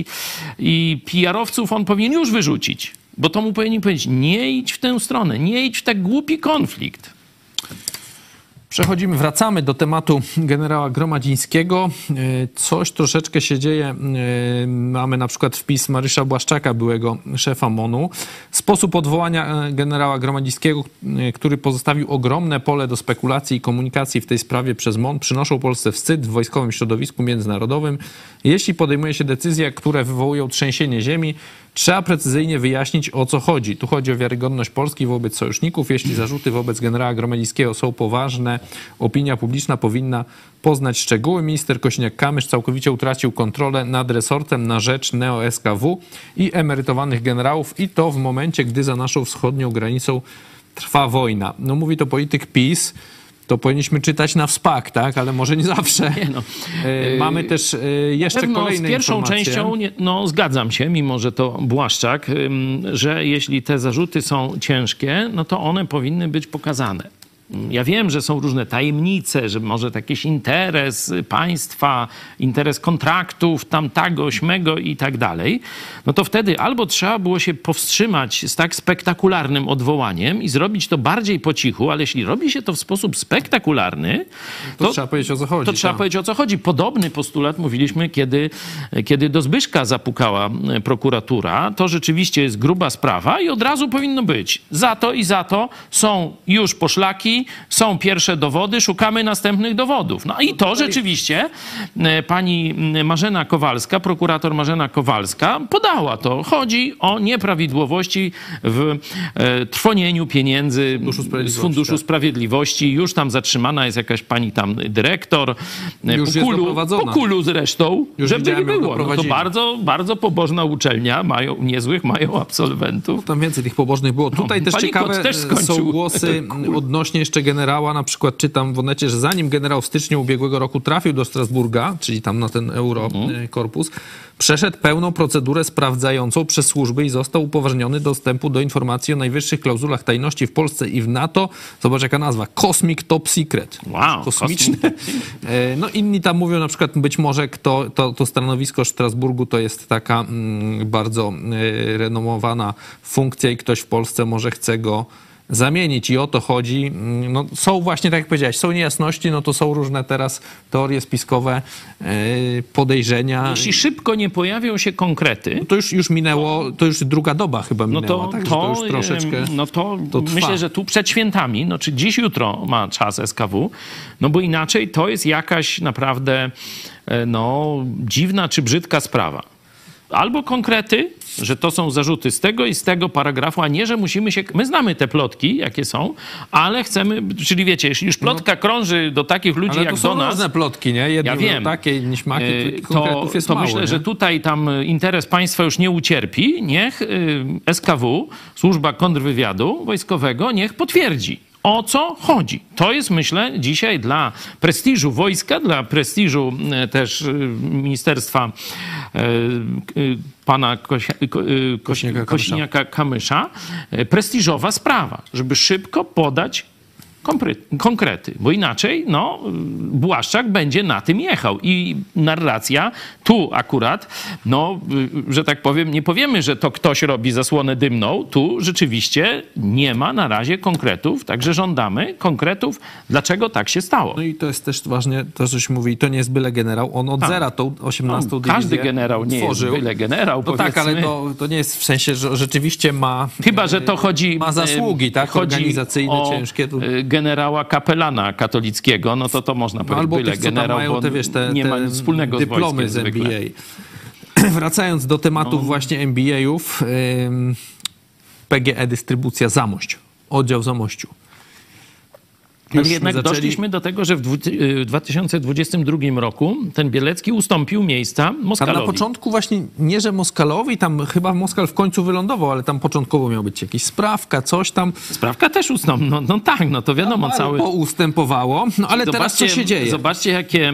i P R-owców on powinien już wyrzucić, bo to mu powinien powiedzieć, nie idź w tę stronę, nie idź w tak głupi konflikt. Przechodzimy, wracamy do tematu generała Gromadzińskiego. Coś troszeczkę się dzieje. Mamy na przykład wpis Mariusza Błaszczaka, byłego szefa MON-u. Sposób odwołania generała Gromadzińskiego, który pozostawił ogromne pole do spekulacji i komunikacji w tej sprawie przez MON, przynoszą Polsce wstyd w wojskowym środowisku międzynarodowym. Jeśli podejmuje się decyzje, które wywołują trzęsienie ziemi, trzeba precyzyjnie wyjaśnić, o co chodzi. Tu chodzi o wiarygodność Polski wobec sojuszników. Jeśli zarzuty wobec generała Gromadzińskiego są poważne, opinia publiczna powinna poznać szczegóły. Minister Kosiniak-Kamysz całkowicie utracił kontrolę nad resortem na rzecz neo-S K W i emerytowanych generałów i to w momencie, gdy za naszą wschodnią granicą trwa wojna. No mówi to polityk PiS. To powinniśmy czytać na wspak, tak? Ale może nie zawsze. Nie no. Mamy też jeszcze Pewno kolejne z pierwszą informacje. częścią, nie, no zgadzam się, mimo że to Błaszczak, że jeśli te zarzuty są ciężkie, no to one powinny być pokazane. Ja wiem, że są różne tajemnice, że może jakiś interes państwa, interes kontraktów, tamtego, śmego i tak dalej. No to wtedy albo trzeba było się powstrzymać z tak spektakularnym odwołaniem i zrobić to bardziej po cichu, ale jeśli robi się to w sposób spektakularny, to, to trzeba powiedzieć, o co chodzi. To trzeba tak. powiedzieć, o co chodzi. Podobny postulat mówiliśmy, kiedy, kiedy do Zbyszka zapukała prokuratura. To rzeczywiście jest gruba sprawa i od razu powinno być. Za to i za to są już poszlaki, są pierwsze dowody, szukamy następnych dowodów. No i to rzeczywiście pani Marzena Kowalska, prokurator Marzena Kowalska podała to. Chodzi o nieprawidłowości w e, trwonieniu pieniędzy z Funduszu tak. Sprawiedliwości. Już tam zatrzymana jest jakaś pani tam dyrektor. Już po kulu, jest po kulu zresztą, Już żeby nie widziałem, było. No to bardzo, bardzo pobożna uczelnia, mają niezłych mają absolwentów. Tam więcej tych pobożnych było. Tutaj No, też Palikot ciekawe też skończył. są głosy odnośnie jeszcze generała. Na przykład czytam w Onecie, że zanim generał w styczniu ubiegłego roku trafił do Strasburga, czyli tam na ten Eurokorpus, mhm. przeszedł pełną procedurę sprawdzającą przez służby i został upoważniony do dostępu do informacji o najwyższych klauzulach tajności w Polsce i w NATO. Zobacz jaka nazwa. Cosmic Top Secret. Wow. Kosmiczne. No inni tam mówią na przykład być może kto, to, to stanowisko w Strasburgu to jest taka mm, bardzo y, renomowana funkcja i ktoś w Polsce może chce go zamienić i o to chodzi. No, są właśnie, tak jak powiedziałeś, są niejasności, no to są różne teraz teorie spiskowe, yy, podejrzenia. Jeśli szybko nie pojawią się konkrety... No to już, już minęło, to już druga doba chyba minęła, no to, tak? To, to już troszeczkę No to, to trwa. Myślę, że tu przed świętami, no czy dziś, jutro ma czas S K W, no bo inaczej to jest jakaś naprawdę no, dziwna czy brzydka sprawa. Albo konkrety, że to są zarzuty z tego i z tego paragrafu, a nie, że musimy się... My znamy te plotki, jakie są, ale chcemy... Czyli wiecie, jeśli już plotka no, krąży do takich ludzi ale jak to są do nas... różne plotki, nie? Jedne ja wiem. Takie, niśmaki, to, konkretów jest to mało, myślę, nie? że tutaj tam interes państwa już nie ucierpi. Niech S K W, Służba Kontrwywiadu Wojskowego, niech potwierdzi. O co chodzi? To jest, myślę, dzisiaj dla prestiżu wojska, dla prestiżu też Ministerstwa pana Kosiniaka-Kamysza prestiżowa sprawa, żeby szybko podać konkrety, bo inaczej no, Błaszczak będzie na tym jechał i narracja tu akurat, no, że tak powiem, nie powiemy, że to ktoś robi zasłonę dymną, tu rzeczywiście nie ma na razie konkretów, także żądamy konkretów, dlaczego tak się stało. No i to jest też ważne, to coś mówi, to nie jest byle generał, on od A. zera tą osiemnastą no, dywizję każdy generał nie tworzył. jest byle generał, No powiedzmy. tak, ale to, to nie jest w sensie, że rzeczywiście ma... Chyba, że to chodzi... Ma zasługi, tak, chodzi organizacyjne, o ciężkie. Tu... generała kapelana katolickiego, no to to można no, powiedzieć albo byle tych, generał, mają bo te, wiesz, te, nie te ma nic wspólnego dyplomy z z, wojskiem M B A. Wracając do tematów no. właśnie M B A-ów, ym, P G E Dystrybucja Zamość, oddział Zamościu. Ale jednak zaczęli... doszliśmy do tego, że w dwa tysiące dwudziestym drugim roku ten Bielecki ustąpił miejsca Moskalowi. Tam na początku właśnie, nie że Moskalowi, tam chyba Moskal w końcu wylądował, ale tam początkowo miał być jakieś sprawka, coś tam. Sprawka też ustąpił, no, no tak, no to wiadomo, no, cały... ustępowało, no ale teraz co się dzieje? Zobaczcie, jakie,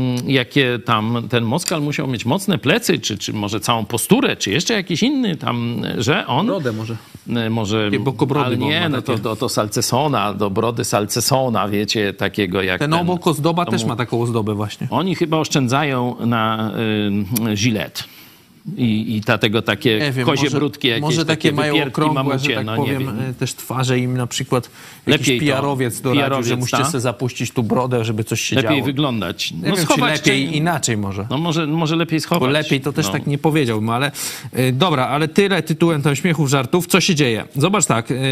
jakie tam ten Moskal musiał mieć mocne plecy, czy, czy może całą posturę, czy jeszcze jakiś inny tam, że on... Brodę może. Może, ale nie, no to, to, to Salcesona, do brody Salcesona, wiecie, takiego jak ten... Ten obok ozdoba też ma taką ozdobę właśnie. Oni chyba oszczędzają na y, Gillette. I, i dlatego takie wiem, kozie może, brudki jakieś, może takie, takie mają okrągłe, mamucie, że tak no, powiem, nie wiem. też twarze im na przykład jakiś lepiej pijarowiec doradził, że musicie ta? sobie zapuścić tu brodę, żeby coś się lepiej działo. Lepiej wyglądać. No, nie wiem, czy lepiej czy... inaczej może. No może, może lepiej schować. Bo lepiej to też no. tak nie powiedziałbym, ale y, dobra, ale tyle tytułem tam śmiechów, żartów. Co się dzieje? Zobacz tak, y,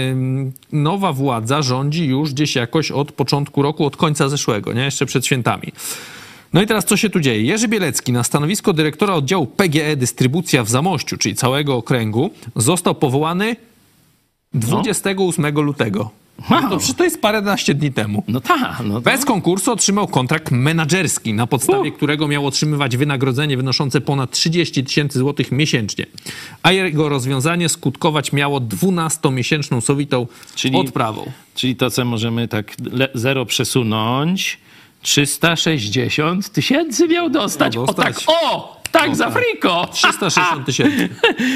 nowa władza rządzi już gdzieś jakoś od początku roku, od końca zeszłego, nie? Jeszcze przed świętami. No i teraz co się tu dzieje? Jerzy Bielecki na stanowisko dyrektora oddziału P G E Dystrybucja w Zamościu, czyli całego okręgu, został powołany dwudziestego ósmego lutego. Wow. No to przecież to jest paręnaście dni temu. No tak. No to... Bez konkursu otrzymał kontrakt menadżerski, na podstawie uh. którego miał otrzymywać wynagrodzenie wynoszące ponad trzydzieści tysięcy złotych miesięcznie. A jego rozwiązanie skutkować miało dwunastomiesięczną sowitą czyli, odprawą. Czyli to, co możemy tak zero przesunąć... trzysta sześćdziesiąt tysięcy miał dostać. No dostać. O tak, o! Tak, no za tak. friko. trzysta sześćdziesiąt tysięcy.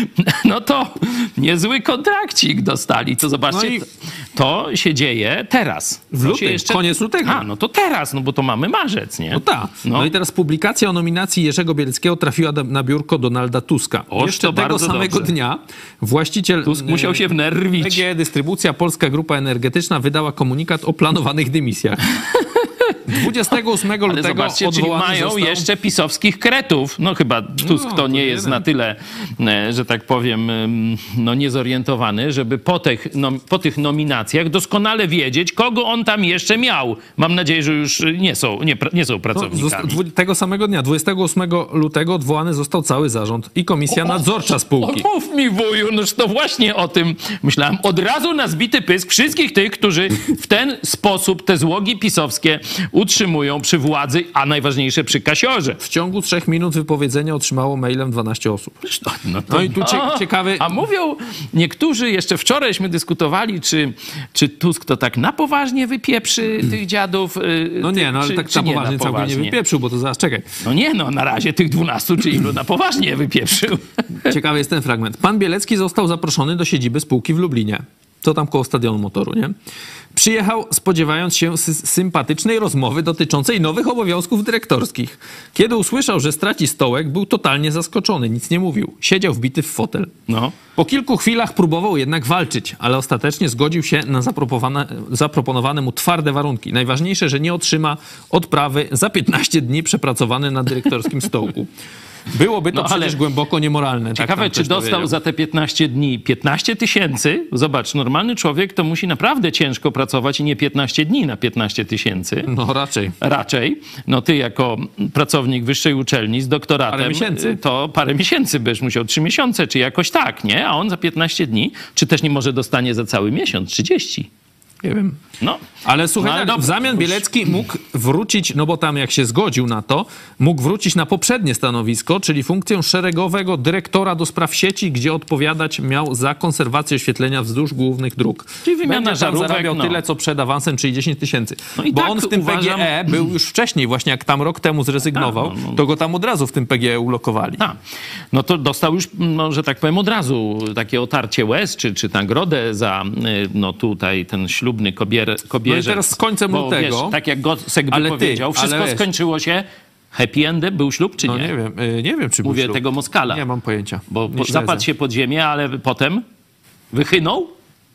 No to niezły kontrakcik dostali. To zobaczcie, no i... to się dzieje teraz. W lutym, jeszcze... koniec lutego. A, no to teraz, no bo to mamy marzec, nie? No tak. No. no i teraz publikacja o nominacji Jerzego Bieleckiego trafiła na biurko Donalda Tuska. O, jeszcze tego samego dobrze. dnia właściciel... Tusk musiał się wnerwić. P G E Dystrybucja, Polska Grupa Energetyczna wydała komunikat o planowanych dymisjach. dwudziestego ósmego lutego zobaczcie, czyli mają został... jeszcze pisowskich kretów. No chyba Tusk no, to nie jest jeden. na tyle, że tak powiem, no niezorientowany, żeby po tych, no, po tych nominacjach doskonale wiedzieć, kogo on tam jeszcze miał. Mam nadzieję, że już nie są, nie, nie są pracownikami. No, tego samego dnia, dwudziestego ósmego lutego odwołany został cały zarząd i komisja o, nadzorcza spółki. O, mów mi, wuju, noż to właśnie o tym myślałem. Od razu na zbity pysk wszystkich tych, którzy w ten sposób te złogi pisowskie utrzymują przy władzy, a najważniejsze przy kasiorze. W ciągu trzech minut wypowiedzenia otrzymało mailem dwanaście osób. No, no, to, no i tu cie, ciekawy... A mówią niektórzy, jeszcze wczorajśmy dyskutowali, czy, czy Tusk to tak na poważnie wypieprzy tych dziadów. No nie, no ale czy, tak czy na poważnie całkiem nie wypieprzył, bo to zaraz, czekaj. No nie, no na razie tych dwunastu czy ilu na poważnie wypieprzył. Ciekawy jest ten fragment. Pan Bielecki został zaproszony do siedziby spółki w Lublinie. To tam koło stadionu motoru, nie? Przyjechał spodziewając się sy- sympatycznej rozmowy dotyczącej nowych obowiązków dyrektorskich. Kiedy usłyszał, że straci stołek, był totalnie zaskoczony, nic nie mówił. Siedział wbity w fotel. No. Po kilku chwilach próbował jednak walczyć, ale ostatecznie zgodził się na zaproponowane, zaproponowane mu twarde warunki. Najważniejsze, że nie otrzyma odprawy za piętnaście dni przepracowany na dyrektorskim stołku. Byłoby to no, przecież głęboko niemoralne. Ciekawe, tak czy dostał powiedział. za te piętnaście dni piętnaście tysięcy? Zobacz, normalny człowiek to musi naprawdę ciężko pracować i nie piętnaście dni na piętnaście tysięcy. No raczej. Raczej. No ty jako pracownik wyższej uczelni z doktoratem, parę miesięcy. to parę miesięcy byś musiał, trzy miesiące, czy jakoś tak, nie? A on za piętnaście dni, czy też nie może dostanie za cały miesiąc, trzydzieści. Nie wiem. No. Ale słuchaj, no, ale w dobra, zamian Bielecki mógł wrócić, no bo tam jak się zgodził na to, mógł wrócić na poprzednie stanowisko, czyli funkcję szeregowego dyrektora do spraw sieci, gdzie odpowiadać miał za konserwację oświetlenia wzdłuż głównych dróg. Czyli wymiana Będzie tam żarówek, zarabiał no. tyle, co przed awansem, czyli dziesięć tysięcy. No i bo tak on w tym uważam... P G E był już wcześniej, właśnie jak tam rok temu zrezygnował, tak, no, no. to go tam od razu w tym P G E ulokowali. A, no to dostał już, no, że tak powiem, od razu takie otarcie łez, czy, czy nagrodę za no tutaj ten ślubny kobier, kobierzec. No i teraz z końcem bo, lutego... Wiesz, tak jak Gosek by ale powiedział, ty, wszystko ale skończyło się happy endem. Był ślub, czy nie? No nie wiem, nie wiem, czy był Mówię ślub. tego Moskala. Nie mam pojęcia. Bo po, zapadł się pod ziemię, ale potem wychynął.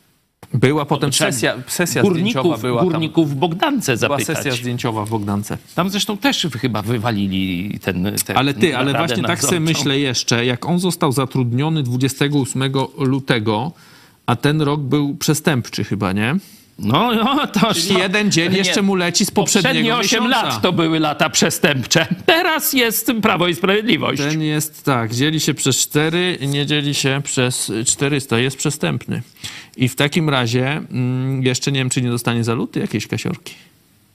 Była potem sesja, sesja górników, zdjęciowa. Była górników w Bogdance zapytać. Była sesja zdjęciowa w Bogdance. Tam zresztą też chyba wywalili ten... ten ale ty, ale właśnie nadzorczą. tak sobie myślę jeszcze, jak on został zatrudniony dwudziestego ósmego lutego, a ten rok był przestępczy chyba, nie? No, no to... Czyli jeden dzień jeszcze mu leci z poprzedniego Poprzednie osiem miesiąca. lat to były lata przestępcze. Teraz jest Prawo i Sprawiedliwość. Ten jest, tak, dzieli się przez cztery, nie dzieli się przez czterysta. Jest przestępny. I w takim razie mm, jeszcze nie wiem, czy nie dostanie zaluty jakiejś kasiorki.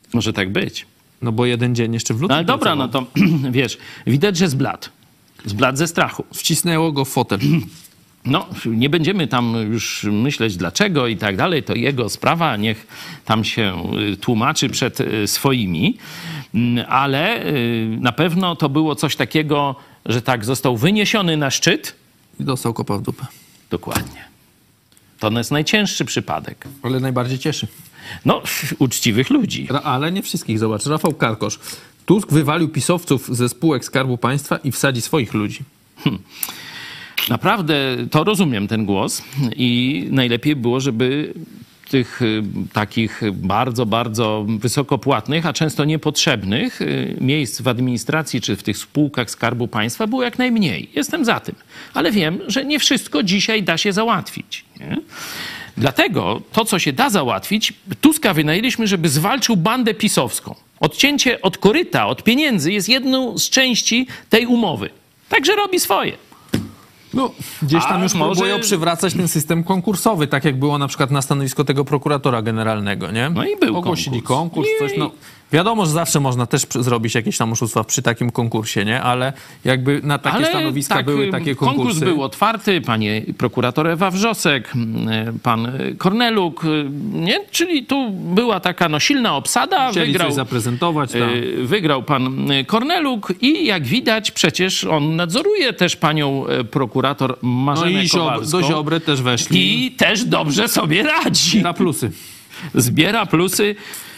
Może tak być. No bo jeden dzień jeszcze w lutym No ale dobra, pracował. no to wiesz, widać, że zbladł. Zbladł ze strachu. Wcisnęło go w fotel. No, nie będziemy tam już myśleć dlaczego i tak dalej, to jego sprawa, niech tam się tłumaczy przed swoimi, ale na pewno to było coś takiego, że tak został wyniesiony na szczyt. I dostał kopa w dupę. Dokładnie. To jest najcięższy przypadek. Ale najbardziej cieszy. No, uczciwych ludzi. Ra- ale nie wszystkich, zobacz. Rafał Karkosz. Tusk wywalił pisowców ze spółek Skarbu Państwa i wsadzi swoich ludzi. Hmm. Naprawdę to rozumiem ten głos i najlepiej było, żeby tych y, takich bardzo, bardzo wysokopłatnych, a często niepotrzebnych y, miejsc w administracji czy w tych spółkach Skarbu Państwa było jak najmniej. Jestem za tym. Ale wiem, że nie wszystko dzisiaj da się załatwić. Nie? Dlatego to, co się da załatwić, Tuska wynajęliśmy, żeby zwalczył bandę pisowską. Odcięcie od koryta, od pieniędzy jest jedną z części tej umowy. Także robi swoje. No, gdzieś tam A już może- próbują przywracać ten system konkursowy, tak jak było na przykład na stanowisko tego prokuratora generalnego, nie? No i był Ogłosili konkurs. konkurs, coś, no. Wiadomo, że zawsze można też przy- zrobić jakieś tam oszustwa przy takim konkursie, nie? Ale jakby na takie Ale stanowiska tak, były takie konkursy. Konkurs był otwarty, panie prokurator Ewa Wrzosek, pan Korneluk, nie? Czyli tu była taka no, silna obsada. Chcieli Wygrał, coś zaprezentować. Tak. y, wygrał pan Korneluk i jak widać przecież on nadzoruje też panią e, prokurator No Marzenę i Ziob- Kowalską. do Ziobry też weszli. I też dobrze sobie radzi. Na plusy. Zbiera plusy,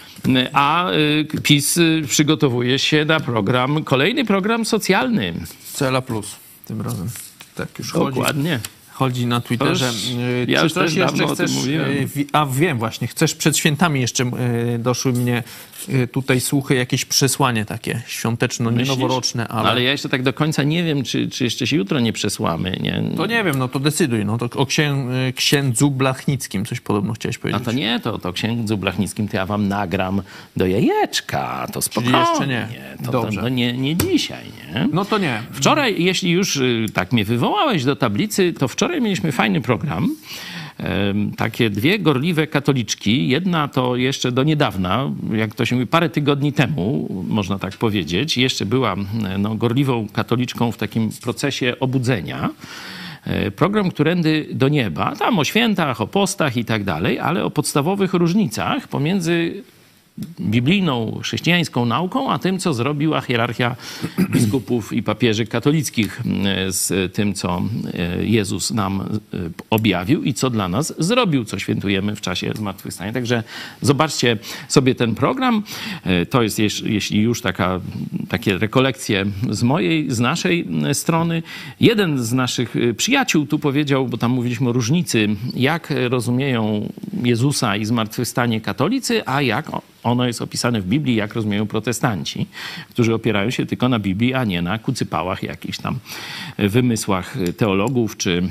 a y, PiS y, przygotowuje się na program, kolejny program socjalny. Cela plus tym razem. Tak już chodzi. Dokładnie. Chodzi na Twitterze. To już- Yy, ja czy już coś też jeszcze dawno o tym chcesz, mówiłem. yy, wi- a wiem właśnie, chcesz przed świętami jeszcze yy, doszły mnie yy, tutaj słuchy, jakieś przesłanie takie świąteczno, nie Myślisz? noworoczne, ale... Ale ja jeszcze tak do końca nie wiem, czy, czy jeszcze się jutro nie przesłamy. Nie? To nie wiem, no to decyduj. No to o księ, yy, księdzu Blachnickim coś podobno chciałeś A powiedzieć. to nie, to, to księdzu Blachnickim to ja wam nagram do jajeczka. To spokojnie. jeszcze nie. To, Dobrze. To, no nie, nie dzisiaj, nie? No to nie. Wczoraj, jeśli już y, tak mnie wywołałeś do tablicy, to wczoraj mieliśmy fajny program. Em, Takie dwie gorliwe katoliczki. Jedna to jeszcze do niedawna, jak to się mówi, parę tygodni temu, można tak powiedzieć, jeszcze była no, gorliwą katoliczką w takim procesie obudzenia. E, Program Którędy do nieba, tam o świętach, o postach i tak dalej, ale o podstawowych różnicach pomiędzy biblijną, chrześcijańską nauką, a tym, co zrobiła hierarchia biskupów i papieży katolickich e, z tym, co e, Jezus nam e, objawił i co dla nas zrobił, co świętujemy w czasie zmartwychwstania. Także zobaczcie sobie ten program. E, To jest, jeż- jeśli już taka, takie rekolekcje z mojej, z naszej e, strony. Jeden z naszych e, przyjaciół tu powiedział, bo tam mówiliśmy o różnicy, jak rozumieją Jezusa i zmartwychwstanie katolicy, a jak o- ono jest opisane w Biblii, jak rozumieją protestanci, którzy opierają się tylko na Biblii, a nie na kucypałach, jakichś tam wymysłach teologów czy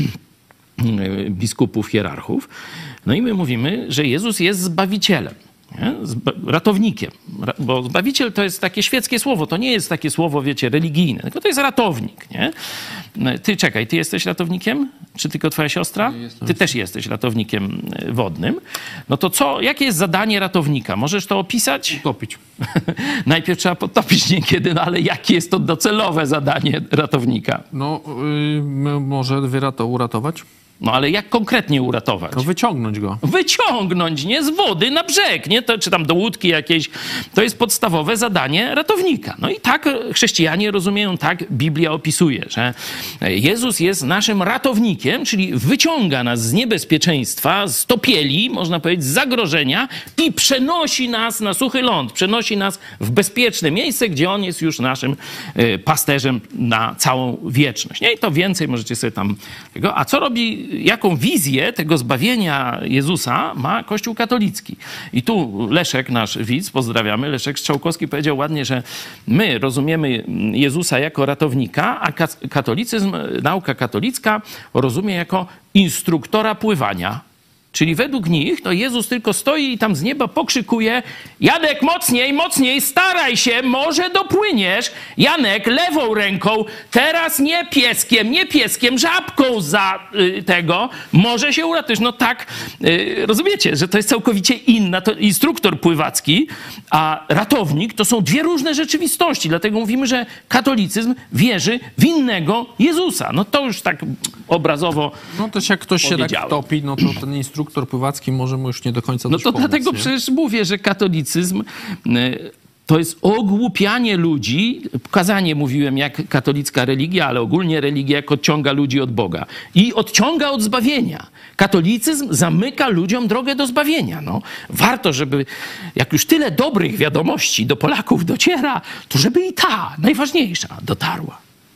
biskupów, hierarchów. No i my mówimy, że Jezus jest Zbawicielem. Nie? Zba- ratownikiem. Ra- Bo Zbawiciel to jest takie świeckie słowo, to nie jest takie słowo, wiecie, religijne, tylko to jest ratownik. Nie? Ty czekaj, ty jesteś ratownikiem? Czy tylko twoja siostra? Ty też jesteś ratownikiem e, wodnym. No to co, jakie jest zadanie ratownika? Możesz to opisać? Topić. Najpierw trzeba potopić niekiedy, no ale jakie jest to docelowe zadanie ratownika? No, yy, może wyrato, uratować? No ale jak konkretnie uratować? No wyciągnąć go. Wyciągnąć, nie? Z wody na brzeg, nie? To, czy tam do łódki jakiejś. To jest podstawowe zadanie ratownika. No i tak chrześcijanie rozumieją, tak Biblia opisuje, że Jezus jest naszym ratownikiem, czyli wyciąga nas z niebezpieczeństwa, z topieli, można powiedzieć, z zagrożenia i przenosi nas na suchy ląd, przenosi nas w bezpieczne miejsce, gdzie On jest już naszym e, pasterzem na całą wieczność. Nie? I to więcej możecie sobie tam tego. A co robi, jaką wizję tego zbawienia Jezusa ma Kościół katolicki? I tu Leszek, nasz widz, pozdrawiamy, Leszek Strzałkowski powiedział ładnie, że my rozumiemy Jezusa jako ratownika, a katolicyzm, nauka katolicka rozumie jako instruktora pływania. Czyli według nich to Jezus tylko stoi i tam z nieba pokrzykuje: Janek, mocniej, mocniej, staraj się, może dopłyniesz. Janek, lewą ręką, teraz nie pieskiem, nie pieskiem, żabką za y, tego, może się uratujesz. No tak, y, rozumiecie, że to jest całkowicie inna, to instruktor pływacki, a ratownik to są dwie różne rzeczywistości. Dlatego mówimy, że katolicyzm wierzy w innego Jezusa. No to już tak obrazowo No też jak ktoś się tak topi, no to ten instruktor pływacki może mu już nie do końca No coś to pomóc, dlatego nie? przecież mówię, że katolicyzm y, to jest ogłupianie ludzi. Kazanie mówiłem, jak katolicka religia, ale ogólnie religia, jak odciąga ludzi od Boga. I odciąga od zbawienia. Katolicyzm zamyka ludziom drogę do zbawienia. No, warto, żeby jak już tyle dobrych wiadomości do Polaków dociera, to żeby i ta, najważniejsza, dotarła.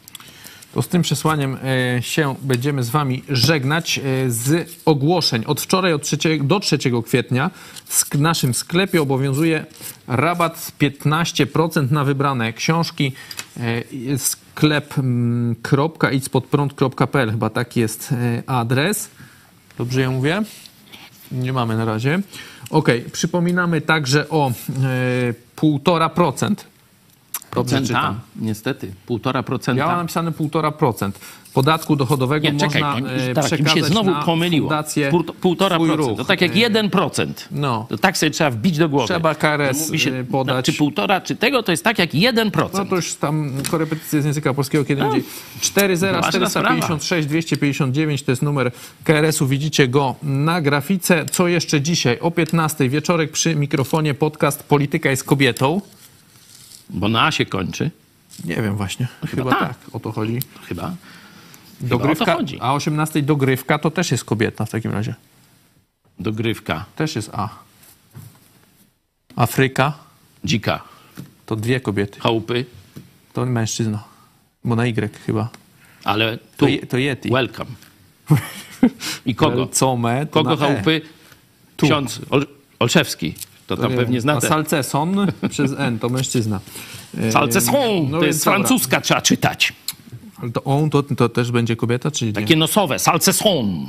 To z tym przesłaniem e, się będziemy z wami żegnać. E, z ogłoszeń. Od wczoraj od trzeciego, do trzeciego kwietnia w sk- naszym sklepie obowiązuje rabat piętnaście procent na wybrane książki. E, sklep kropka idź pod prąd kropka p l, chyba taki jest e, adres. Dobrze ja mówię? Nie mamy na razie. Ok, przypominamy także o półtora procent. Procenta, niestety, półtora procenta. Ja mam napisane półtora procent podatku dochodowego. Nie, czekaj, można no, e, tak, mi się przekazać znowu na pomyliło. fundację Pół, półtora swój procent. ruch. To tak jak jeden procent. No. To tak sobie trzeba wbić do głowy. Trzeba K R S To mówi się, podać. Czy półtora, czy tego, to jest tak jak jeden procent. No to już tam korepetycje z języka polskiego kiedy No. indziej. cztery zero cztery pięć sześć dwieście pięćdziesiąt dziewięć to jest numer K R S u. Widzicie go na grafice. Co jeszcze dzisiaj? O piętnastej wieczorek przy mikrofonie podcast Polityka jest kobietą. Bo na A się kończy. Nie wiem właśnie. Chyba, Chyba tak. tak. O to chodzi. Chyba. Dogrywka, Chyba o to chodzi. a o osiemnastej dogrywka to też jest kobieta w takim razie. Dogrywka. Też jest A. Afryka Dzika. to dwie kobiety. Chałupy. To mężczyzna. Bo na Y chyba. Ale tu. To, je, to Yeti. Welcome. I kogo? Come, to Kogo na E. chałupy? Tu. Ksiądz Ol Olszewski. To tam Nie pewnie wiem. zna A te. Salceson przez N to mężczyzna. E, Salceson. no To więc jest dobra. francuska, trzeba czytać. Ale to on to, to też będzie kobieta, czyli nie? Takie nosowe. Salceson.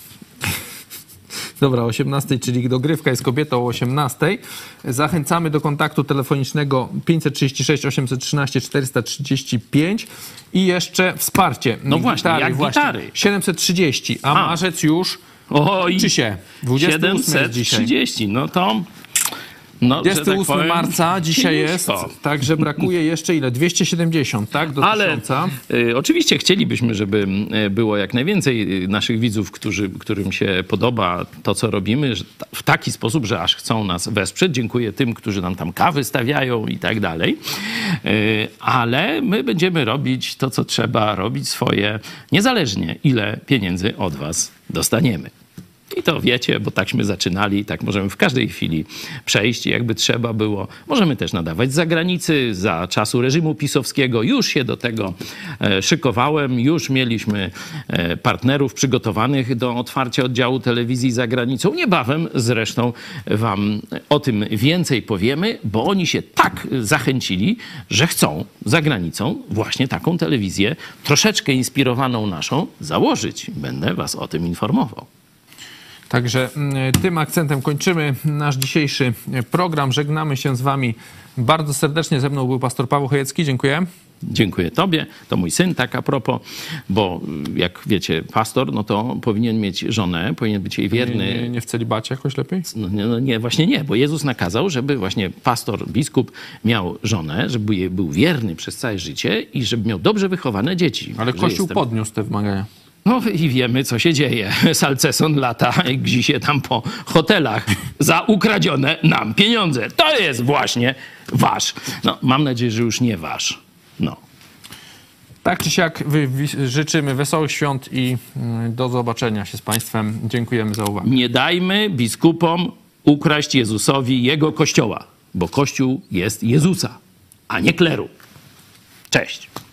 Dobra, o osiemnastej, czyli dogrywka jest kobietą o osiemnastej. Zachęcamy do kontaktu telefonicznego pięćset trzydzieści sześć osiemset trzynaście czterysta trzydzieści pięć i jeszcze wsparcie. No właśnie, jak gitary. siedemset trzydzieści, a, A. marzec już Oj, kończy się. dwudziestego ósmego jest siedemset dzisiaj. trzydzieści. No to... No, że dwudziestego ósmego tak powiem, marca dzisiaj jest, ciężko. także brakuje jeszcze ile? dwieście siedemdziesiąt, tak? Do Ale tysiąca. y, oczywiście chcielibyśmy, żeby y, było jak najwięcej y, naszych widzów, którzy, którym się podoba to, co robimy, że ta, w taki sposób, że aż chcą nas wesprzeć. Dziękuję tym, którzy nam tam kawy stawiają i tak dalej. Y, ale my będziemy robić to, co trzeba, robić swoje, niezależnie ile pieniędzy od was dostaniemy. I to wiecie, bo takśmy zaczynali, tak możemy w każdej chwili przejść, jakby trzeba było. Możemy też nadawać z zagranicy, za czasu reżimu pisowskiego. Już się do tego e, szykowałem, już mieliśmy e, partnerów przygotowanych do otwarcia oddziału telewizji za granicą. Niebawem zresztą wam o tym więcej powiemy, bo oni się tak zachęcili, że chcą za granicą właśnie taką telewizję, troszeczkę inspirowaną naszą, założyć. Będę was o tym informował. Także mm, tym akcentem kończymy nasz dzisiejszy program. Żegnamy się z wami bardzo serdecznie. Ze mną był pastor Paweł Chojecki. Dziękuję. Dziękuję tobie. To mój syn, tak a propos, bo jak wiecie, pastor, no to powinien mieć żonę, powinien być jej wierny. Nie, nie, nie w celibacie jakoś lepiej? No, nie, no nie, właśnie nie, bo Jezus nakazał, żeby właśnie pastor, biskup miał żonę, żeby jej był wierny przez całe życie i żeby miał dobrze wychowane dzieci. Ale Że Kościół jestem... podniósł te wymagania. No i wiemy, co się dzieje. Salceson lata, gzi się tam po hotelach za ukradzione nam pieniądze. To jest właśnie wasz. No, mam nadzieję, że już nie wasz. No. Tak czy siak wy, wy, życzymy wesołych świąt i mm, do zobaczenia się z państwem. Dziękujemy za uwagę. Nie dajmy biskupom ukraść Jezusowi jego kościoła, bo kościół jest Jezusa, a nie kleru. Cześć.